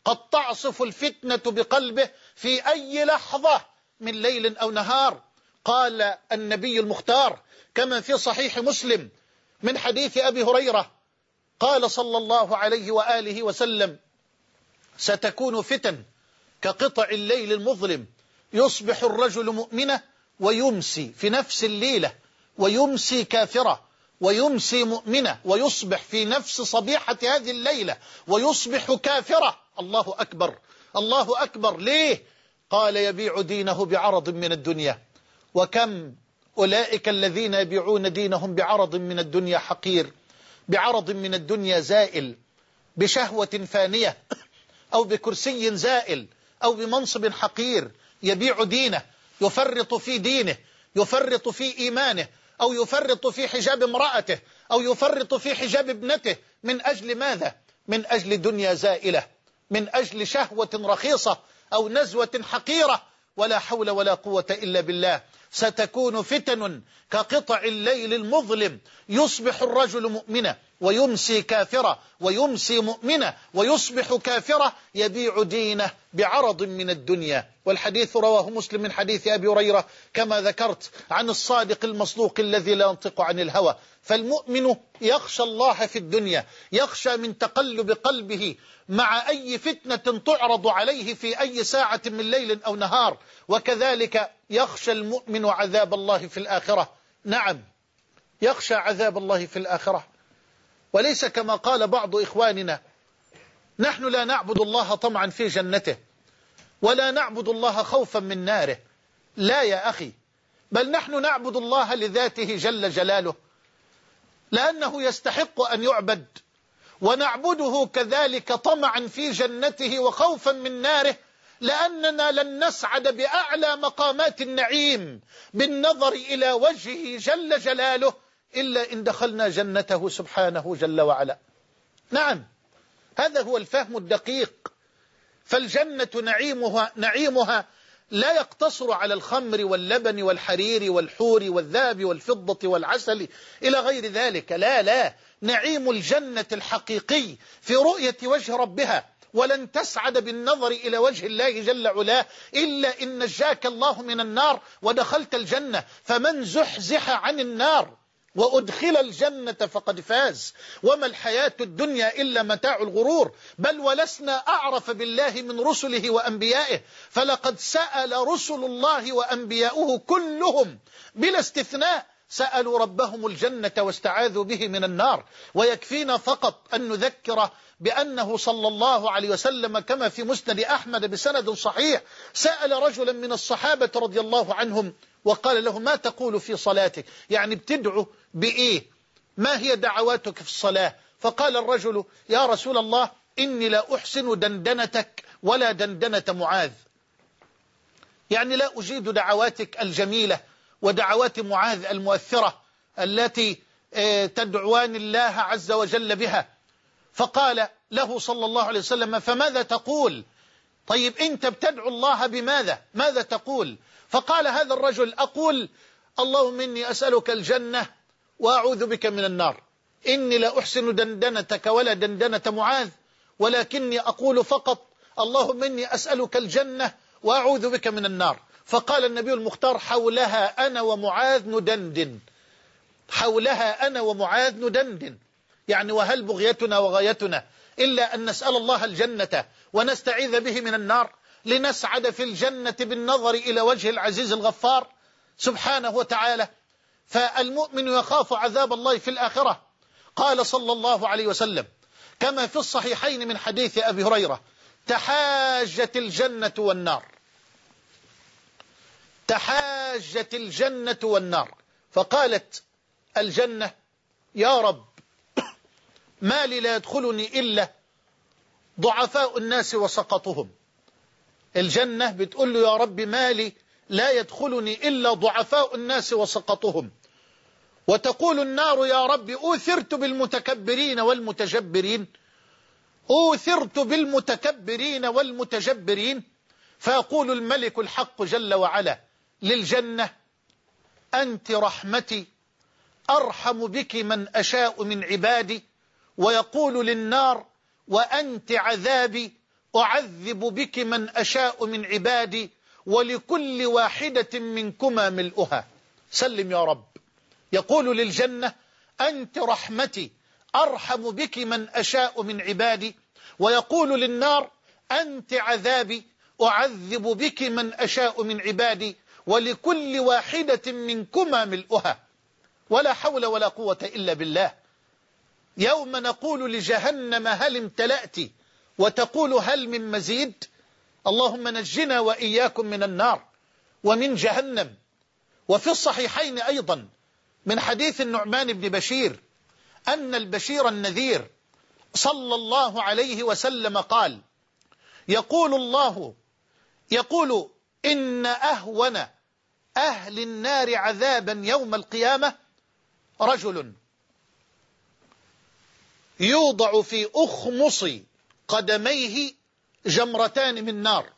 قد تعصف الفتنة بقلبه في أي لحظة من ليل أو نهار. قال النبي المختار كما في صحيح مسلم من حديث أبي هريرة قال صلى الله عليه وآله وسلم: ستكون فتن كقطع الليل المظلم، يصبح الرجل مؤمنا ويمسي في نفس الليلة، ويمسي كافرة، ويمسي مؤمنة، ويصبح في نفس صبيحة هذه الليلة ويصبح كافرة. الله أكبر، الله أكبر. ليه؟ قال: يبيع دينه بعرض من الدنيا. وكم أولئك الذين يبيعون دينهم بعرض من الدنيا حقير، بعرض من الدنيا زائل، بشهوة فانية، أو بكرسي زائل، أو بمنصب حقير، يبيع دينه، يفرط في دينه، يفرط في إيمانه، أو يفرط في حجاب امرأته، أو يفرط في حجاب ابنته. من أجل ماذا؟ من أجل دنيا زائلة، من أجل شهوة رخيصة أو نزوة حقيرة. ولا حول ولا قوة إلا بالله. ستكون فتن كقطع الليل المظلم، يصبح الرجل مؤمنا ويمسي كافرة، ويمسي مؤمنة ويصبح كافرة، يبيع دينه بعرض من الدنيا. والحديث رواه مسلم من حديث أبي هريرة كما ذكرت عن الصادق المصدوق الذي لا ينطق عن الهوى. فالمؤمن يخشى الله في الدنيا، يخشى من تقلب قلبه مع أي فتنة تعرض عليه في أي ساعة من ليل أو نهار. وكذلك يخشى المؤمن عذاب الله في الآخرة. نعم، يخشى عذاب الله في الآخرة، وليس كما قال بعض إخواننا: نحن لا نعبد الله طمعا في جنته، ولا نعبد الله خوفا من ناره. لا يا أخي، بل نحن نعبد الله لذاته جل جلاله، لأنه يستحق أن يعبد، ونعبده كذلك طمعا في جنته وخوفا من ناره، لأننا لن نسعد بأعلى مقامات النعيم بالنظر إلى وجهه جل جلاله إلا إن دخلنا جنته سبحانه جل وعلا. نعم، هذا هو الفهم الدقيق. فالجنة نعيمها, نعيمها لا يقتصر على الخمر واللبن والحرير والحور والذهب والفضة والعسل إلى غير ذلك. لا لا، نعيم الجنة الحقيقي في رؤية وجه ربها. ولن تسعد بالنظر إلى وجه الله جل علاه إلا إن نجاك الله من النار ودخلت الجنة. فمن زحزح عن النار وأدخل الجنة فقد فاز. وما الحياة الدنيا إلا متاع الغرور. بل ولسنا أعرف بالله من رسله وأنبيائه، فلقد سأل رسل الله وأنبياؤه كلهم بلا استثناء سألوا ربهم الجنة واستعاذوا به من النار. ويكفينا فقط أن نذكر بأنه صلى الله عليه وسلم كما في مسند أحمد بسند صحيح سأل رجلا من الصحابة رضي الله عنهم وقال له: ما تقول في صلاتك؟ يعني بتدعو بإيه؟ ما هي دعواتك في الصلاة؟ فقال الرجل: يا رسول الله، إني لا أحسن دندنتك ولا دندنة معاذ. يعني لا أجيد دعواتك الجميلة ودعوات معاذ المؤثرة التي تدعوان الله عز وجل بها. فقال له صلى الله عليه وسلم: فماذا تقول؟ طيب أنت بتدعو الله بماذا؟ ماذا تقول؟ فقال هذا الرجل: أقول اللهم إني أسألك الجنة وأعوذ بك من النار. إني لا أحسن دندنتك ولا دندنة معاذ، ولكني أقول فقط اللهم إني أسألك الجنة وأعوذ بك من النار. فقال النبي المختار: حولها أنا ومعاذ ندندن. حولها أنا ومعاذ ندندن، يعني وهل بغيتنا وغايتنا إلا أن نسأل الله الجنة ونستعيذ به من النار لنسعد في الجنة بالنظر إلى وجه العزيز الغفار سبحانه وتعالى. فالمؤمن يخاف عذاب الله في الآخرة. قال صلى الله عليه وسلم كما في الصحيحين من حديث أبي هريرة: تحاجت الجنة والنار، تحاجت الجنة والنار. فقالت الجنة: يا رب، ما لي لا يدخلني إلا ضعفاء الناس وسقطهم. الجنة بتقول له: يا رب، ما لي لا يدخلني إلا ضعفاء الناس وسقطهم. وتقول النار: يا رب، أوثرت بالمتكبرين والمتجبرين، أوثرت بالمتكبرين والمتجبرين. فيقول الملك الحق جل وعلا للجنة: أنت رحمتي أرحم بك من أشاء من عبادي. ويقول للنار: وأنت عذابي أعذب بك من أشاء من عبادي ولكل واحدة منكما ملؤها. سلم يا رب. يقول للجنة أنت رحمتي أرحم بك من أشاء من عبادي، ويقول للنار أنت عذابي أعذب بك من أشاء من عبادي ولكل واحدة منكما ملؤها. ولا حول ولا قوة إلا بالله. يوم نقول لجهنم هل امتلأت وتقول هل من مزيد. اللهم نجنا وإياكم من النار ومن جهنم. وفي الصحيحين أيضا من حديث النعمان بن بشير أن البشير النذير صلى الله عليه وسلم قال يقول الله يقول إن أهون أهل النار عذابا يوم القيامة رجل يوضع في أخمص قدميه جمرتان من نار.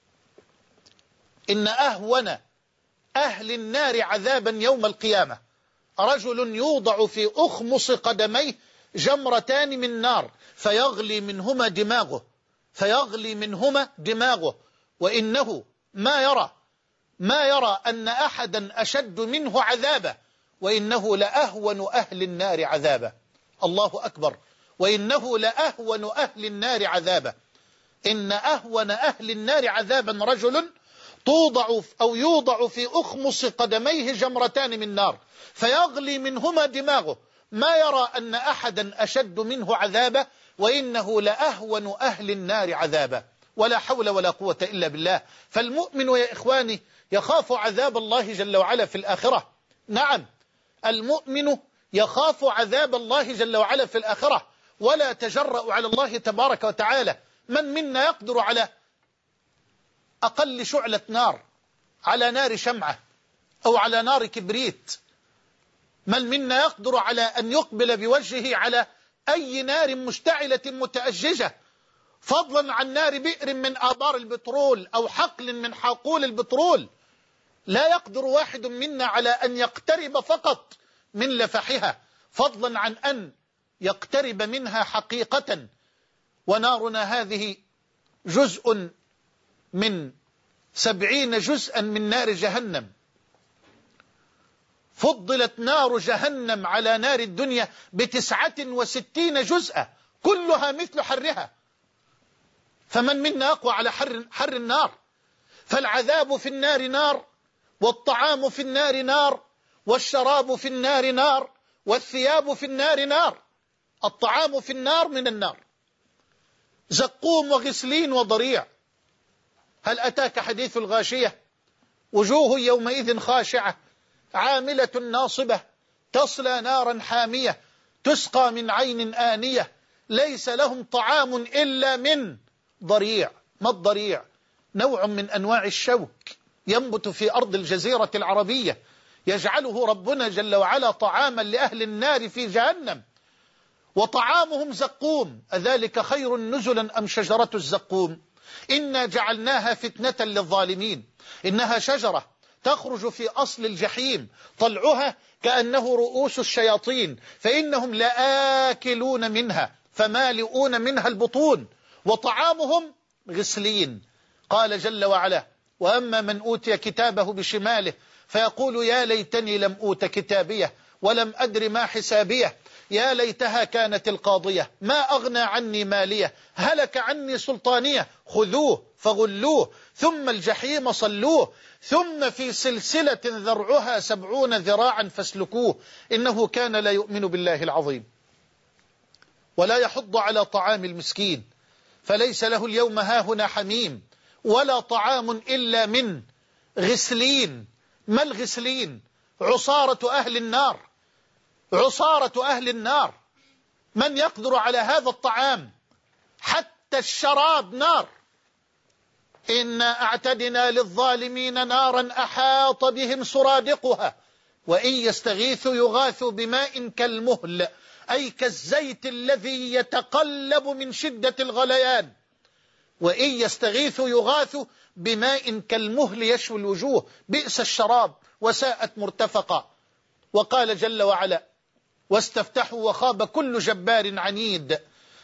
إن أهون أهل النار عذابا يوم القيامة رجل يوضع في أخمص قدميه جمرتان من نار فيغلي منهما دماغه فيغلي منهما دماغه وإنه ما يرى ما يرى أن أحدا أشد منه عذابا وإنه لأهون أهل النار عذابا. الله أكبر. وإنه لأهون أهل النار عذابا. إن أهون أهل النار عذابا رجل توضع أو يوضع في أخمص قدميه جمرتان من نار فيغلي منهما دماغه ما يرى أن أحدا أشد منه عذابا وإنه لأهون أهل النار عذابا. ولا حول ولا قوة إلا بالله. فالمؤمن يا إخواني يخاف عذاب الله جل وعلا في الآخرة. نعم المؤمن يخاف عذاب الله جل وعلا في الآخرة ولا تجرأ على الله تبارك وتعالى. من منا يقدر على أقل شعلة نار، على نار شمعة أو على نار كبريت؟ من منا يقدر على أن يقبل بوجهه على أي نار مشتعلة متأججة، فضلا عن نار بئر من آبار البترول أو حقل من حقول البترول؟ لا يقدر واحد منا على أن يقترب فقط من لفحها، فضلا عن أن يقترب منها حقيقة. ونارنا هذه جزء من سبعين جزءا من نار جهنم. فضلت نار جهنم على نار الدنيا بتسعة وستين جزءا كلها مثل حرها. فمن منا يقوى على حر, حر النار؟ فالعذاب في النار نار، والطعام في النار نار، والشراب في النار نار، والثياب في النار نار. الطعام في النار من النار، زقوم وغسلين وضريع. هل أتاك حديث الغاشية؟ وجوه يومئذ خاشعة عاملة ناصبة تصلى نارا حامية تسقى من عين آنية ليس لهم طعام إلا من ضريع. ما الضريع؟ نوع من أنواع الشوك ينبت في أرض الجزيرة العربية يجعله ربنا جل وعلا طعاما لأهل النار في جهنم. وطعامهم زقوم. أذلك خير نزلا أم شجرة الزقوم؟ إنا جعلناها فتنة للظالمين. إنها شجرة تخرج في أصل الجحيم طلعها كأنه رؤوس الشياطين فإنهم لآكلون منها فمالئون منها البطون. وطعامهم غسلين. قال جل وعلا وأما من أوتي كتابه بشماله فيقول يا ليتني لم أوت كتابيه ولم أدر ما حسابيه يا ليتها كانت القاضية ما أغنى عني مالية هلك عني سلطانية خذوه فغلوه ثم الجحيم صلوه ثم في سلسلة ذرعها سبعون ذراعا فاسلكوه إنه كان لا يؤمن بالله العظيم ولا يحض على طعام المسكين فليس له اليوم هاهنا حميم ولا طعام إلا من غسلين. ما الغسلين؟ عصارة أهل النار. عصارة أهل النار. من يقدر على هذا الطعام؟ حتى الشراب نار. إنا أعتدنا للظالمين نارا أحاط بهم سرادقها وإن يستغيثوا يغاثوا بماء كالمهل أي كالزيت الذي يتقلب من شدة الغليان. وإن يستغيثوا يغاثوا بماء كالمهل يشوي الوجوه بئس الشراب وساءت مرتفقا. وقال جل وعلا واستفتحوا وخاب كل جبار عنيد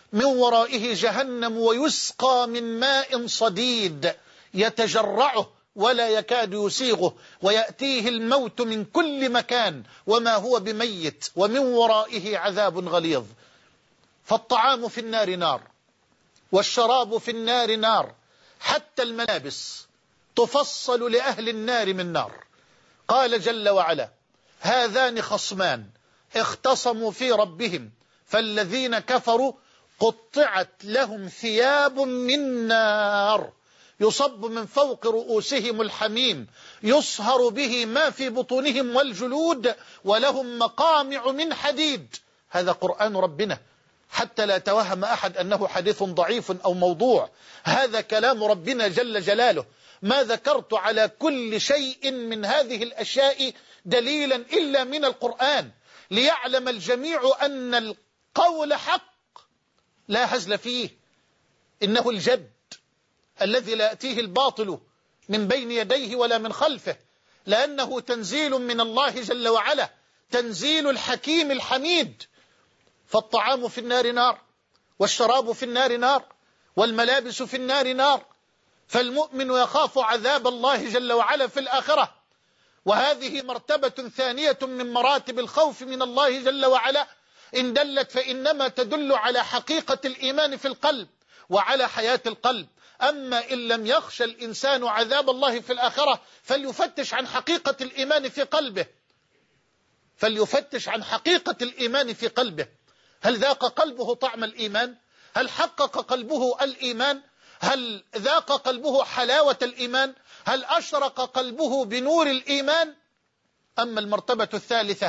من ورائه جهنم ويسقى من ماء صديد يتجرعه ولا يكاد يسيغه ويأتيه الموت من كل مكان وما هو بميت ومن ورائه عذاب غليظ. فالطعام في النار نار، والشراب في النار نار، حتى الملابس تفصل لأهل النار من نار. قال جل وعلا: هذان خصمان اختصموا في ربهم فالذين كفروا قطعت لهم ثياب من نار يصب من فوق رؤوسهم الحميم يصهر به ما في بطونهم والجلود ولهم مقامع من حديد. هذا قرآن ربنا، حتى لا توهم أحد أنه حديث ضعيف أو موضوع. هذا كلام ربنا جل جلاله. ما ذكرت على كل شيء من هذه الأشياء دليلا إلا من القرآن، ليعلم الجميع أن القول حق لا هزل فيه. إنه الجد الذي لا يأتيه الباطل من بين يديه ولا من خلفه، لأنه تنزيل من الله جل وعلا، تنزيل الحكيم الحميد. فالطعام في النار نار، والشراب في النار نار، والملابس في النار نار. فالمؤمن يخاف عذاب الله جل وعلا في الآخرة، وهذه مرتبة ثانية من مراتب الخوف من الله جل وعلا. إن دلت فإنما تدل على حقيقة الإيمان في القلب وعلى حياة القلب. أما إن لم يخشى الإنسان عذاب الله في الآخرة فليفتش عن حقيقة الإيمان في قلبه، فليفتش عن حقيقة الإيمان في قلبه. هل ذاق قلبه طعم الإيمان؟ هل حقق قلبه الإيمان؟ هل ذاق قلبه حلاوة الإيمان؟ هل أشرق قلبه بنور الإيمان؟ أما المرتبة الثالثة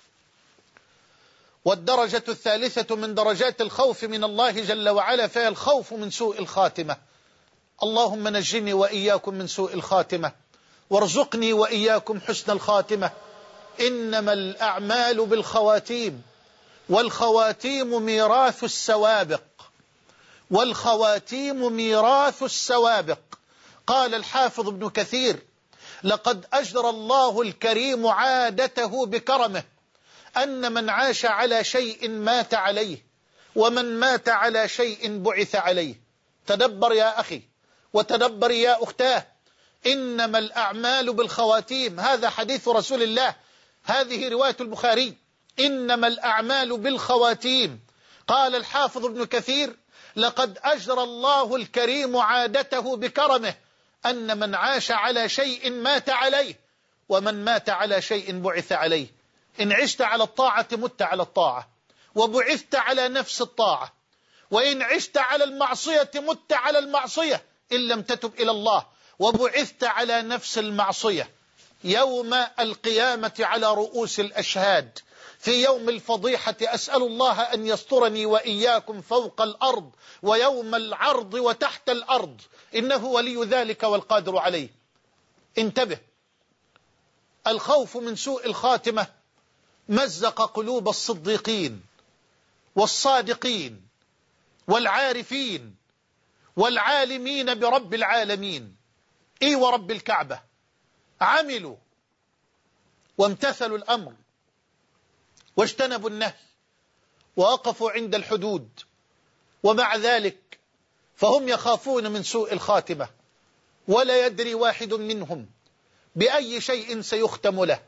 والدرجة الثالثة من درجات الخوف من الله جل وعلا فهي الخوف من سوء الخاتمة. اللهم نجني وإياكم من سوء الخاتمة، وارزقني وإياكم حسن الخاتمة. إنما الأعمال بالخواتيم، والخواتيم ميراث السوابق، والخواتيم ميراث السوابق. قال الحافظ ابن كثير: لقد أجرى الله الكريم عادته بكرمه أن من عاش على شيء مات عليه، ومن مات على شيء بعث عليه. تدبر يا أخي وتدبر يا أختاه، إنما الأعمال بالخواتيم. هذا حديث رسول الله، هذه رواية البخاري. إنما الأعمال بالخواتيم. قال الحافظ ابن كثير: لقد أجرى الله الكريم عادته بكرمه أن من عاش على شيء مات عليه، ومن مات على شيء بعث عليه. إن عشت على الطاعة مت على الطاعة، وبعثت على نفس الطاعة. وإن عشت على المعصية مت على المعصية إن لم تتب إلى الله، وبعثت على نفس المعصية. يوم القيامة على رؤوس الأشهاد، في يوم الفضيحة، أسأل الله أن يسترني وإياكم فوق الأرض، ويوم العرض وتحت الأرض، إنه ولي ذلك والقادر عليه. انتبه، الخوف من سوء الخاتمة مزق قلوب الصديقين والصادقين والعارفين والعالمين برب العالمين. إي ورب الكعبة، عملوا وامتثلوا الأمر واجتنبوا النهي ووقفوا عند الحدود، ومع ذلك فهم يخافون من سوء الخاتمة، ولا يدري واحد منهم بأي شيء سيختم له.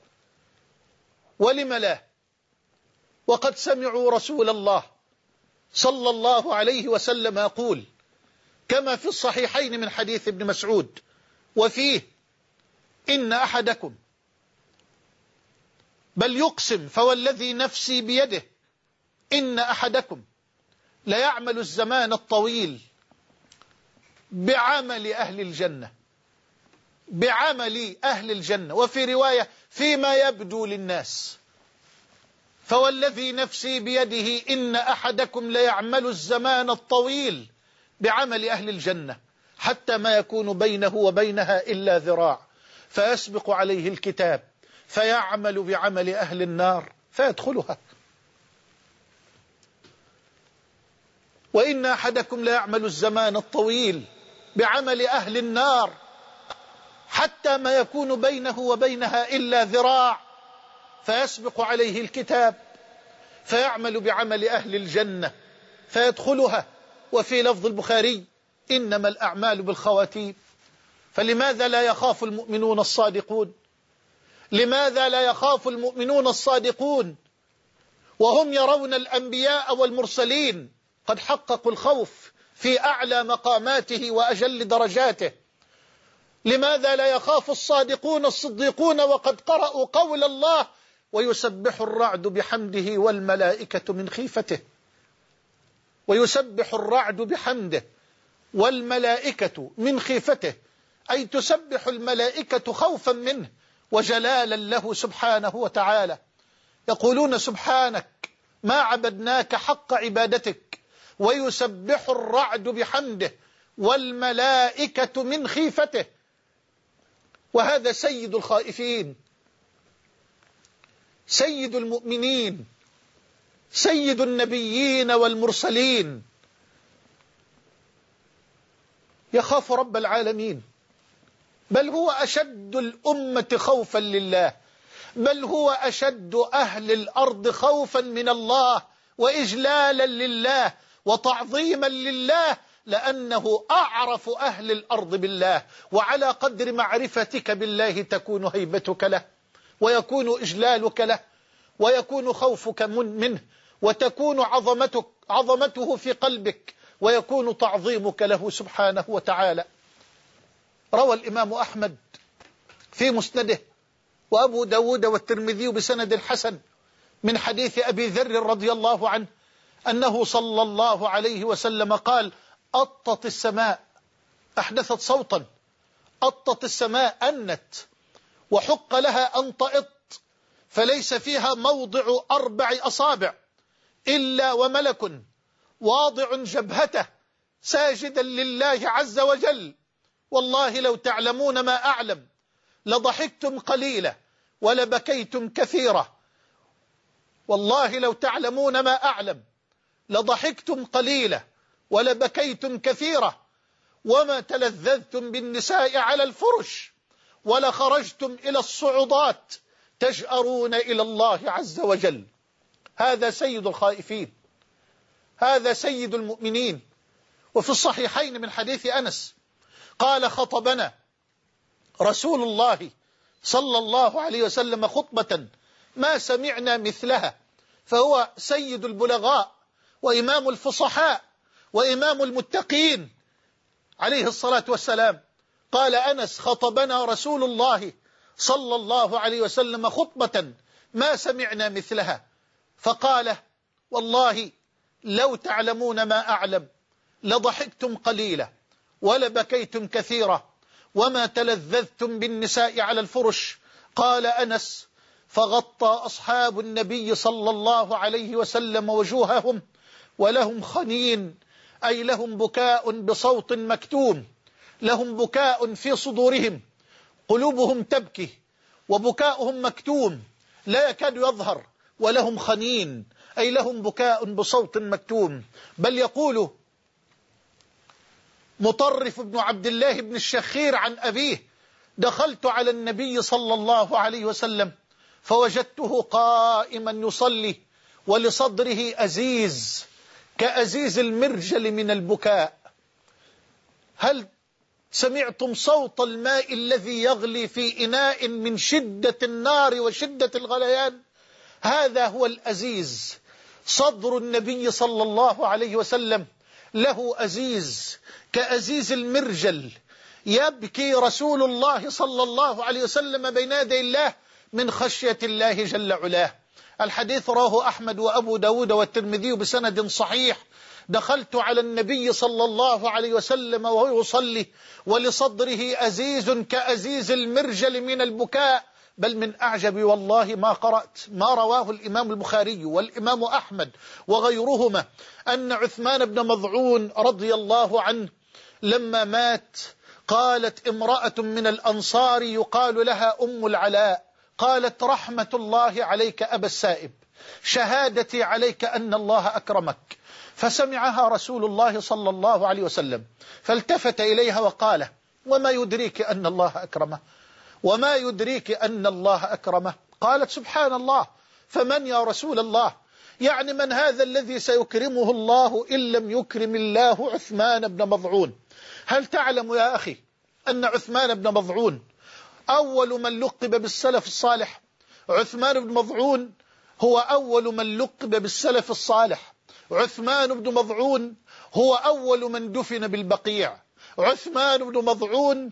ولم لا؟ وقد سمعوا رسول الله صلى الله عليه وسلم يقول كما في الصحيحين من حديث ابن مسعود وفيه: إن أحدكم، بل يقسم فوالذي نفسي بيده، إن أحدكم ليعمل الزمان الطويل بعمل أهل الجنة، بعمل أهل الجنة، وفي رواية فيما يبدو للناس. فوالذي نفسي بيده إن أحدكم ليعمل الزمان الطويل بعمل أهل الجنة حتى ما يكون بينه وبينها إلا ذراع، فيسبق عليه الكتاب فيعمل بعمل أهل النار فيدخلها. وإن أحدكم ليعمل الزمان الطويل بعمل أهل النار حتى ما يكون بينه وبينها إلا ذراع، فيسبق عليه الكتاب فيعمل بعمل أهل الجنة فيدخلها. وفي لفظ البخاري: إنما الأعمال بالخواتيم. فلماذا لا يخاف المؤمنون الصادقون؟ لماذا لا يخاف المؤمنون الصادقون وهم يرون الأنبياء والمرسلين قد حققوا الخوف في أعلى مقاماته وأجل درجاته؟ لماذا لا يخاف الصادقون الصديقون وقد قرأوا قول الله: ويسبح الرعد بحمده والملائكة من خيفته؟ ويسبح الرعد بحمده والملائكة من خيفته، أي تسبح الملائكة خوفا منه وجلالا له سبحانه وتعالى. يقولون: سبحانك ما عبدناك حق عبادتك. ويسبح الرعد بحمده والملائكة من خيفته. وهذا سيد الخائفين، سيد المؤمنين، سيد النبيين والمرسلين، يخاف رب العالمين، بل هو أشد الأمة خوفا لله، بل هو أشد أهل الأرض خوفا من الله وإجلالا لله وتعظيما لله، لأنه أعرف أهل الأرض بالله. وعلى قدر معرفتك بالله تكون هيبتك له، ويكون إجلالك له، ويكون خوفك منه، وتكون عظمتك عظمته في قلبك، ويكون تعظيمك له سبحانه وتعالى. روى الإمام أحمد في مسنده وأبو داود والترمذي بسند حسن من حديث أبي ذر رضي الله عنه أنه صلى الله عليه وسلم قال: أطت السماء، أحدثت صوتا، أطت السماء أنت، وحق لها أن تئط، فليس فيها موضع أربع أصابع إلا وملك واضع جبهته ساجدا لله عز وجل. والله لو تعلمون ما أعلم لضحكتم قليلا ولبكيتم كثيرا. والله لو تعلمون ما أعلم لضحكتم قليلا ولبكيتم كثيرا، وما تلذذتم بالنساء على الفرش، ولخرجتم إلى الصعودات تجأرون إلى الله عز وجل. هذا سيد الخائفين، هذا سيد المؤمنين. وفي الصحيحين من حديث أنس قال: خطبنا رسول الله صلى الله عليه وسلم خطبة ما سمعنا مثلها، فهو سيد البلغاء وإمام الفصحاء وإمام المتقين عليه الصلاة والسلام. قال أنس: خطبنا رسول الله صلى الله عليه وسلم خطبة ما سمعنا مثلها، فقال: والله لو تعلمون ما أعلم لضحكتم قليلا ولبكيتم كثيرا، وما تلذذتم بالنساء على الفرش. قال أنس: فغطى أصحاب النبي صلى الله عليه وسلم وجوههم ولهم خنين، أي لهم بكاء بصوت مكتوم، لهم بكاء في صدورهم، قلوبهم تبكي وبكاؤهم مكتوم لا يكاد يظهر، ولهم خنين أي لهم بكاء بصوت مكتوم. بل يقول مطرف بن عبد الله بن الشخير عن أبيه: دخلت على النبي صلى الله عليه وسلم فوجدته قائما يصلي ولصدره أزيز كأزيز المرجل من البكاء. هل سمعتم صوت الماء الذي يغلي في إناء من شدة النار وشدة الغليان؟ هذا هو الأزيز. صدر النبي صلى الله عليه وسلم له أزيز كأزيز المرجل، يبكي رسول الله صلى الله عليه وسلم بين يدي الله من خشية الله جل علاه. الحديث رواه أحمد وأبو داود والترمذي بسند صحيح. دخلت على النبي صلى الله عليه وسلم وهو يصلي ولصدره أزيز كأزيز المرجل من البكاء. بل من أعجب والله ما قرأت ما رواه الإمام البخاري والإمام أحمد وغيرهما أن عثمان بن مظعون رضي الله عنه لما مات قالت امرأة من الأنصار يقال لها أم العلاء، قالت: رحمة الله عليك أبا السائب، شهادتي عليك أن الله أكرمك. فسمعها رسول الله صلى الله عليه وسلم فالتفت إليها وقال: وما يدريك أن الله أكرمه؟ وما يدريك أن الله أكرمه؟ قالت: سبحان الله، فمن يا رسول الله؟ يعني من هذا الذي سيكرمه الله إن لم يكرم الله عثمان بن مظعون؟ هل تعلم يا أخي أن عثمان بن مظعون أول من لقب بالسلف الصالح؟ عثمان بن مظعون هو أول من لقب بالسلف الصالح. عثمان بن مظعون هو أول من دفن بالبقيع. عثمان بن مظعون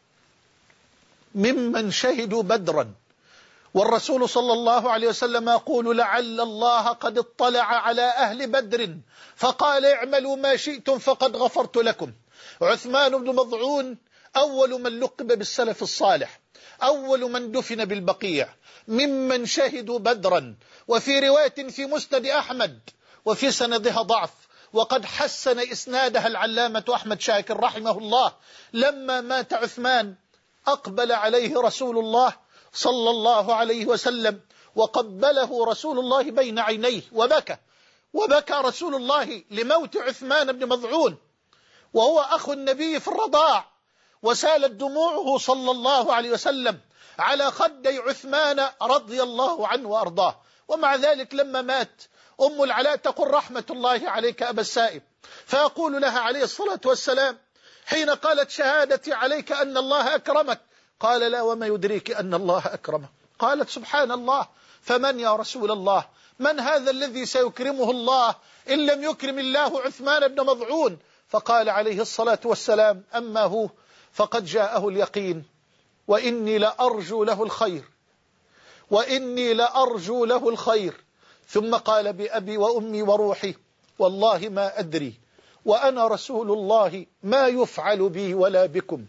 ممن شهدوا بدرا، والرسول صلى الله عليه وسلم يقول لعل الله قد اطلع على أهل بدر فقال اعملوا ما شئتم فقد غفرت لكم. عثمان بن مظعون أول من لقب بالسلف الصالح، أول من دفن بالبقيع، ممن شهدوا بدرا. وفي رواية في مسند أحمد وفي سندها ضعف، وقد حسن إسنادها العلامة أحمد شاكر رحمه الله، لما مات عثمان أقبل عليه رسول الله صلى الله عليه وسلم وقبله رسول الله بين عينيه وبكى، وبكى رسول الله لموت عثمان بن مظعون وهو أخو النبي في الرضاع، وسالت دموعه صلى الله عليه وسلم على خدي عثمان رضي الله عنه وأرضاه. ومع ذلك لما مات أم العلاء تقول رحمة الله عليك أبا السائب، فيقول لها عليه الصلاة والسلام حين قالت شهادتي عليك أن الله أكرمك، قال لا وما يدريك أن الله أكرمه؟ قالت سبحان الله، فمن يا رسول الله؟ من هذا الذي سيكرمه الله إن لم يكرم الله عثمان بن مظعون؟ فقال عليه الصلاة والسلام أما هو فقد جاءه اليقين وإني لأرجو له الخير، وإني لأرجو له الخير. ثم قال بأبي وأمي وروحي والله ما أدري وأنا رسول الله ما يفعل بي ولا بكم.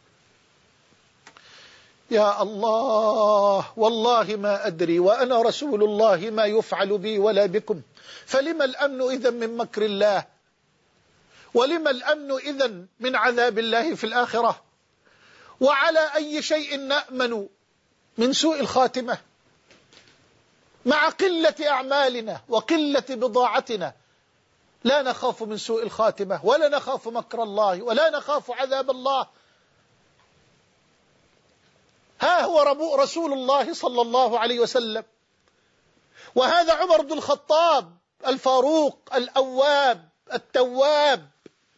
يا الله، والله ما أدري وأنا رسول الله ما يفعل بي ولا بكم. فلما الأمن إذن من مكر الله؟ ولما الأمن إذن من عذاب الله في الآخرة؟ وعلى أي شيء نأمن من سوء الخاتمة مع قلة أعمالنا وقلة بضاعتنا؟ لا نخاف من سوء الخاتمة ولا نخاف مكر الله ولا نخاف عذاب الله. ها هو رسول الله صلى الله عليه وسلم، وهذا عمر بن الخطاب الفاروق الأواب التواب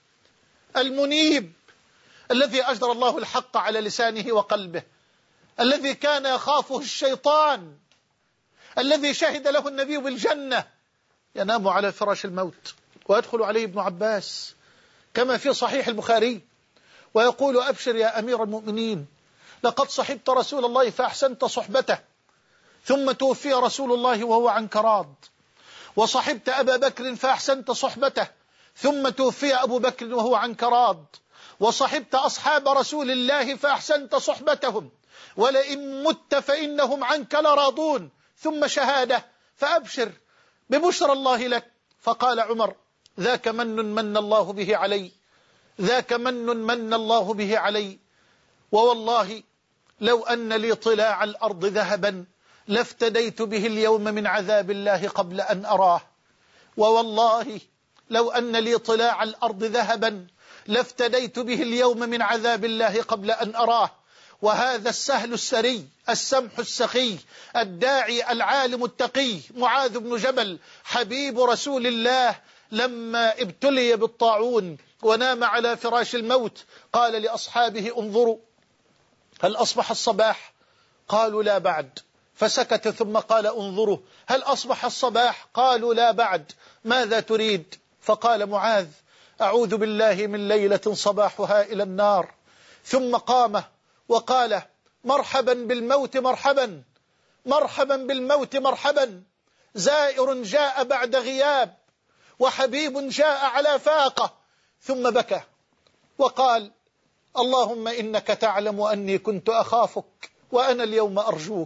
المنيب، الذي أجدر الله الحق على لسانه وقلبه، الذي كان يخافه الشيطان، الذي شهد له النبي بالجنة، ينام على فراش الموت ويدخل عليه ابن عباس كما في صحيح البخاري ويقول أبشر يا أمير المؤمنين، لقد صحبت رسول الله فأحسنت صحبته، ثم توفي رسول الله وهو عنكراض، وصحبت أبا بكر فأحسنت صحبته، ثم توفي أبو بكر وهو عنكراض، وصحبت أصحاب رسول الله فأحسنت صحبتهم، ولئن مت فإنهم عنك لراضون، ثم شهادة، فأبشر ببشرى الله لك. فقال عمر ذاك من من الله به علي، ذاك من من الله به علي، ووالله لو أن لي طلاع الأرض ذهبا لافتديت به اليوم من عذاب الله قبل أن أراه، ووالله لو أن لي طلاع الأرض ذهبا لافتديت به اليوم من عذاب الله قبل أن أراه. وهذا السهل السري السمح السخي الداعي العالم التقي معاذ بن جبل حبيب رسول الله لما ابتلي بالطاعون ونام على فراش الموت قال لأصحابه انظروا هل أصبح الصباح؟ قالوا لا بعد، فسكت ثم قال انظروا هل أصبح الصباح؟ قالوا لا بعد، ماذا تريد؟ فقال معاذ أعوذ بالله من ليلة صباحها إلى النار. ثم قام وقال مرحبا بالموت مرحبا، مرحبا بالموت مرحبا، زائر جاء بعد غياب وحبيب جاء على فاقة. ثم بكى وقال اللهم إنك تعلم أني كنت أخافك وأنا اليوم أرجوك،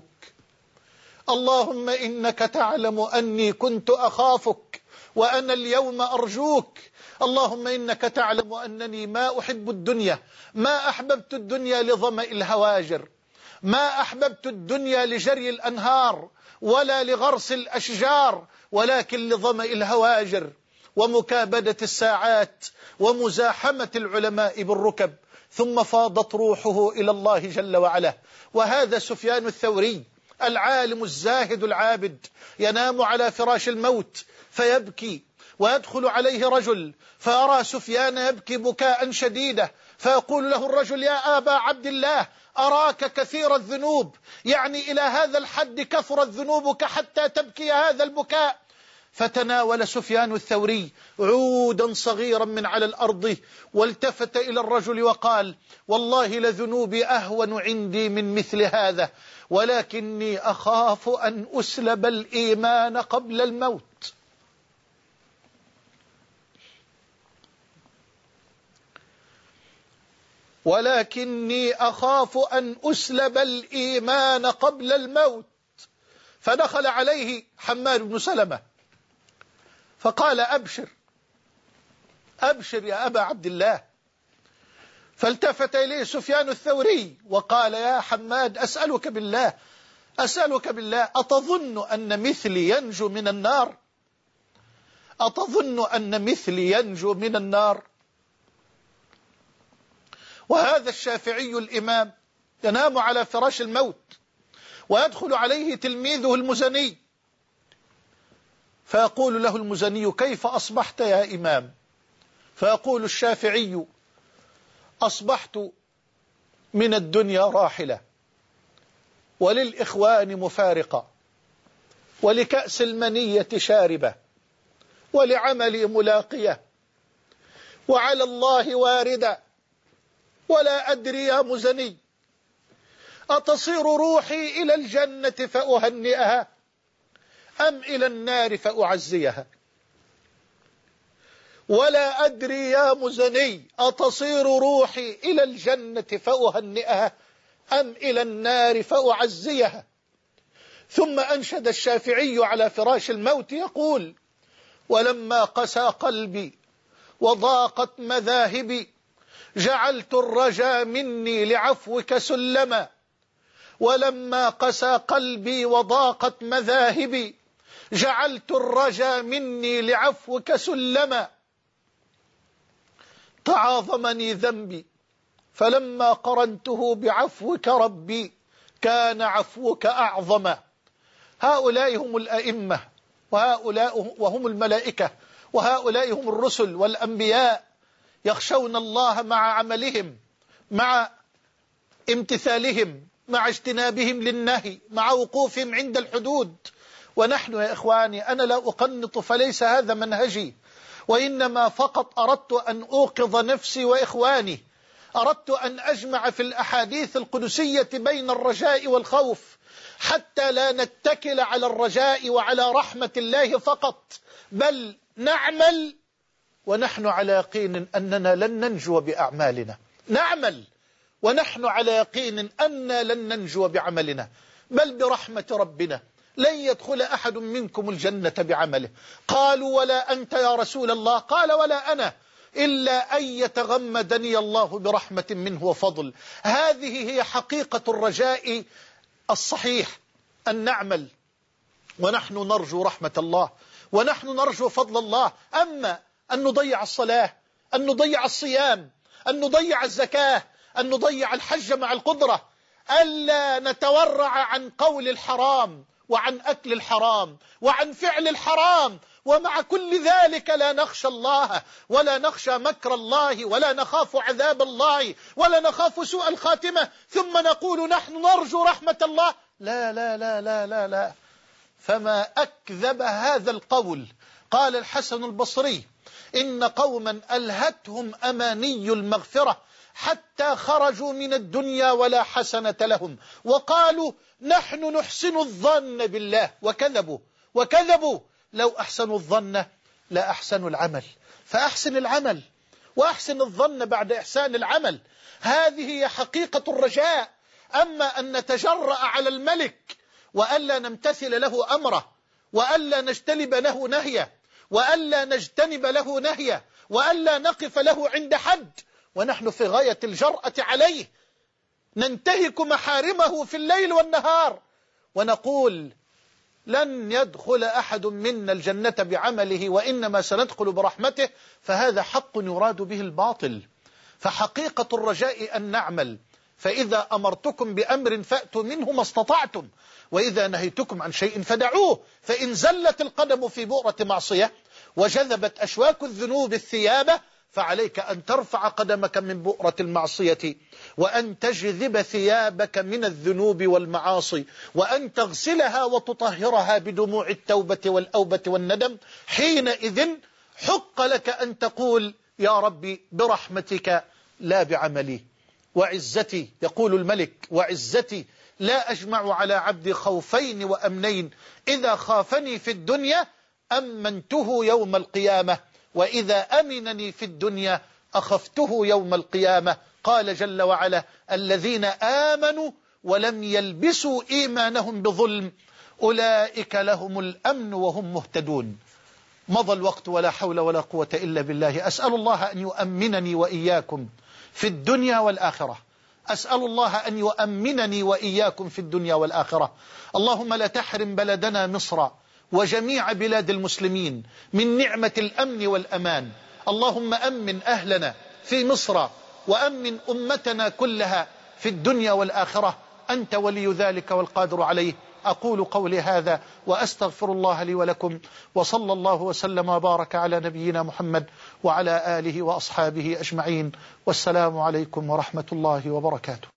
اللهم إنك تعلم أني كنت أخافك وأنا اليوم أرجوك، اللهم إنك تعلم أنني ما أحب الدنيا، ما أحببت الدنيا لظمأ الهواجر، ما أحببت الدنيا لجري الأنهار ولا لغرس الأشجار، ولكن لظمأ الهواجر ومكابدة الساعات ومزاحمة العلماء بالركب. ثم فاضت روحه إلى الله جل وعلا. وهذا سفيان الثوري العالم الزاهد العابد ينام على فراش الموت فيبكي، ويدخل عليه رجل فأرى سفيان يبكي بكاء شديدا، فيقول له الرجل: يا أبا عبد الله، أراك كثير الذنوب، يعني إلى هذا الحد كثرت ذنوبك حتى تبكي هذا البكاء؟ فتناول سفيان الثوري عودا صغيرا من على الأرض، والتفت إلى الرجل وقال: والله لذنوبي أهون عندي من مثل هذا، ولكني أخاف أن أسلب الإيمان قبل الموت. ولكني أخاف أن أسلب الإيمان قبل الموت. فدخل عليه حماد بن سلمة فقال: أبشر أبشر يا أبا عبد الله. فالتفت إليه سفيان الثوري وقال: يا حماد، أسألك بالله أسألك بالله أتظن أن مثلي ينجو من النار؟ أتظن أن مثلي ينجو من النار؟ وهذا الشافعي الإمام ينام على فراش الموت، ويدخل عليه تلميذه المزني فيقول له المزني: كيف أصبحت يا إمام؟ فيقول الشافعي: أصبحت من الدنيا راحلة، وللإخوان مفارقة، ولكأس المنية شاربة، ولعملي ملاقية، وعلى الله واردة، ولا أدري يا مزني أتصير روحي إلى الجنة فأهنئها أم إلى النار فأعزيها؟ ولا أدري يا مزني أتصير روحي إلى الجنة فأهنئها أم إلى النار فأعزيها؟ ثم أنشد الشافعي على فراش الموت يقول: ولما قسى قلبي وضاقت مذاهبي جعلت الرجا مني لعفوك سلما. ولما قسى قلبي وضاقت مذاهبي جعلت الرجا مني لعفوك سلما. تعاظمني ذنبي فلما قرنته بعفوك ربي كان عفوك أعظما. هؤلاء هم الأئمة، وهؤلاء وهم الملائكة، وهؤلاء هم الرسل والأنبياء، يخشون الله مع عملهم، مع امتثالهم، مع اجتنابهم للنهي، مع وقوفهم عند الحدود. ونحن يا إخواني، أنا لا أقنط فليس هذا منهجي، وإنما فقط أردت أن أوقظ نفسي وإخواني، أردت أن أجمع في الأحاديث القدسية بين الرجاء والخوف، حتى لا نتكل على الرجاء وعلى رحمة الله فقط، بل نعمل ونحن على يقين أننا لن ننجو بأعمالنا، نعمل ونحن على يقين أننا لن ننجو بعملنا، بل برحمة ربنا لن يدخل أحد منكم الجنة بعمله. قالوا: ولا أنت يا رسول الله؟ قال: ولا أنا، إلا أن يتغمدني الله برحمة منه وفضل. هذه هي حقيقة الرجاء الصحيح، أن نعمل ونحن نرجو رحمة الله، ونحن نرجو فضل الله. أما أن نضيع الصلاة، أن نضيع الصيام، أن نضيع الزكاة، أن نضيع الحج مع القدرة، ألا نتورع عن قول الحرام وعن أكل الحرام وعن فعل الحرام، ومع كل ذلك لا نخشى الله ولا نخشى مكر الله ولا نخاف عذاب الله ولا نخاف سوء الخاتمة، ثم نقول نحن نرجو رحمة الله. لا لا لا لا لا لا فما أكذب هذا القول. قال الحسن البصري: إن قوما ألهتهم أماني المغفرة حتى خرجوا من الدنيا ولا حسنة لهم، وقالوا نحن نحسن الظن بالله، وكذبوا وكذبوا. لو أحسنوا الظن لا أحسنوا العمل، فأحسن العمل وأحسن الظن بعد إحسان العمل. هذه هي حقيقة الرجاء. أما أن نتجرأ على الملك وألا نمتثل له أمره، وألا نجتنب له نهيه، وألا نجتنب له نهيه، وألا نقف له عند حد، ونحن في غاية الجرأة عليه، ننتهك محارمه في الليل والنهار، ونقول لن يدخل أحد منا الجنة بعمله وإنما سندخل برحمته، فهذا حق يراد به الباطل. فحقيقة الرجاء أن نعمل فإذا أمرتكم بأمر فأتوا منه ما استطعتم، وإذا نهيتكم عن شيء فدعوه. فإن زلت القدم في بؤرة معصية وجذبت أشواك الذنوب الثياب فعليك أن ترفع قدمك من بؤرة المعصية، وأن تجذب ثيابك من الذنوب والمعاصي، وأن تغسلها وتطهرها بدموع التوبة والأوبة والندم. حينئذ حق لك أن تقول يا ربي برحمتك لا بعملي، وعزتي، يقول الملك وعزتي لا أجمع على عبدي خوفين وأمنين، إذا خافني في الدنيا أمنته يوم القيامة، وإذا أمنني في الدنيا أخفته يوم القيامة. قال جل وعلا الذين آمنوا ولم يلبسوا إيمانهم بظلم أولئك لهم الأمن وهم مهتدون. مضى الوقت ولا حول ولا قوة إلا بالله. أسأل الله أن يؤمنني وإياكم في الدنيا والآخرة، أسأل الله أن يؤمنني وإياكم في الدنيا والآخرة. اللهم لا تحرم بلدنا مصر وجميع بلاد المسلمين من نعمة الأمن والأمان. اللهم أمن أهلنا في مصر وأمن أمتنا كلها في الدنيا والآخرة، أنت ولي ذلك والقادر عليه. أقول قولي هذا وأستغفر الله لي ولكم، وصلى الله وسلم وبارك على نبينا محمد وعلى آله وأصحابه أجمعين، والسلام عليكم ورحمة الله وبركاته.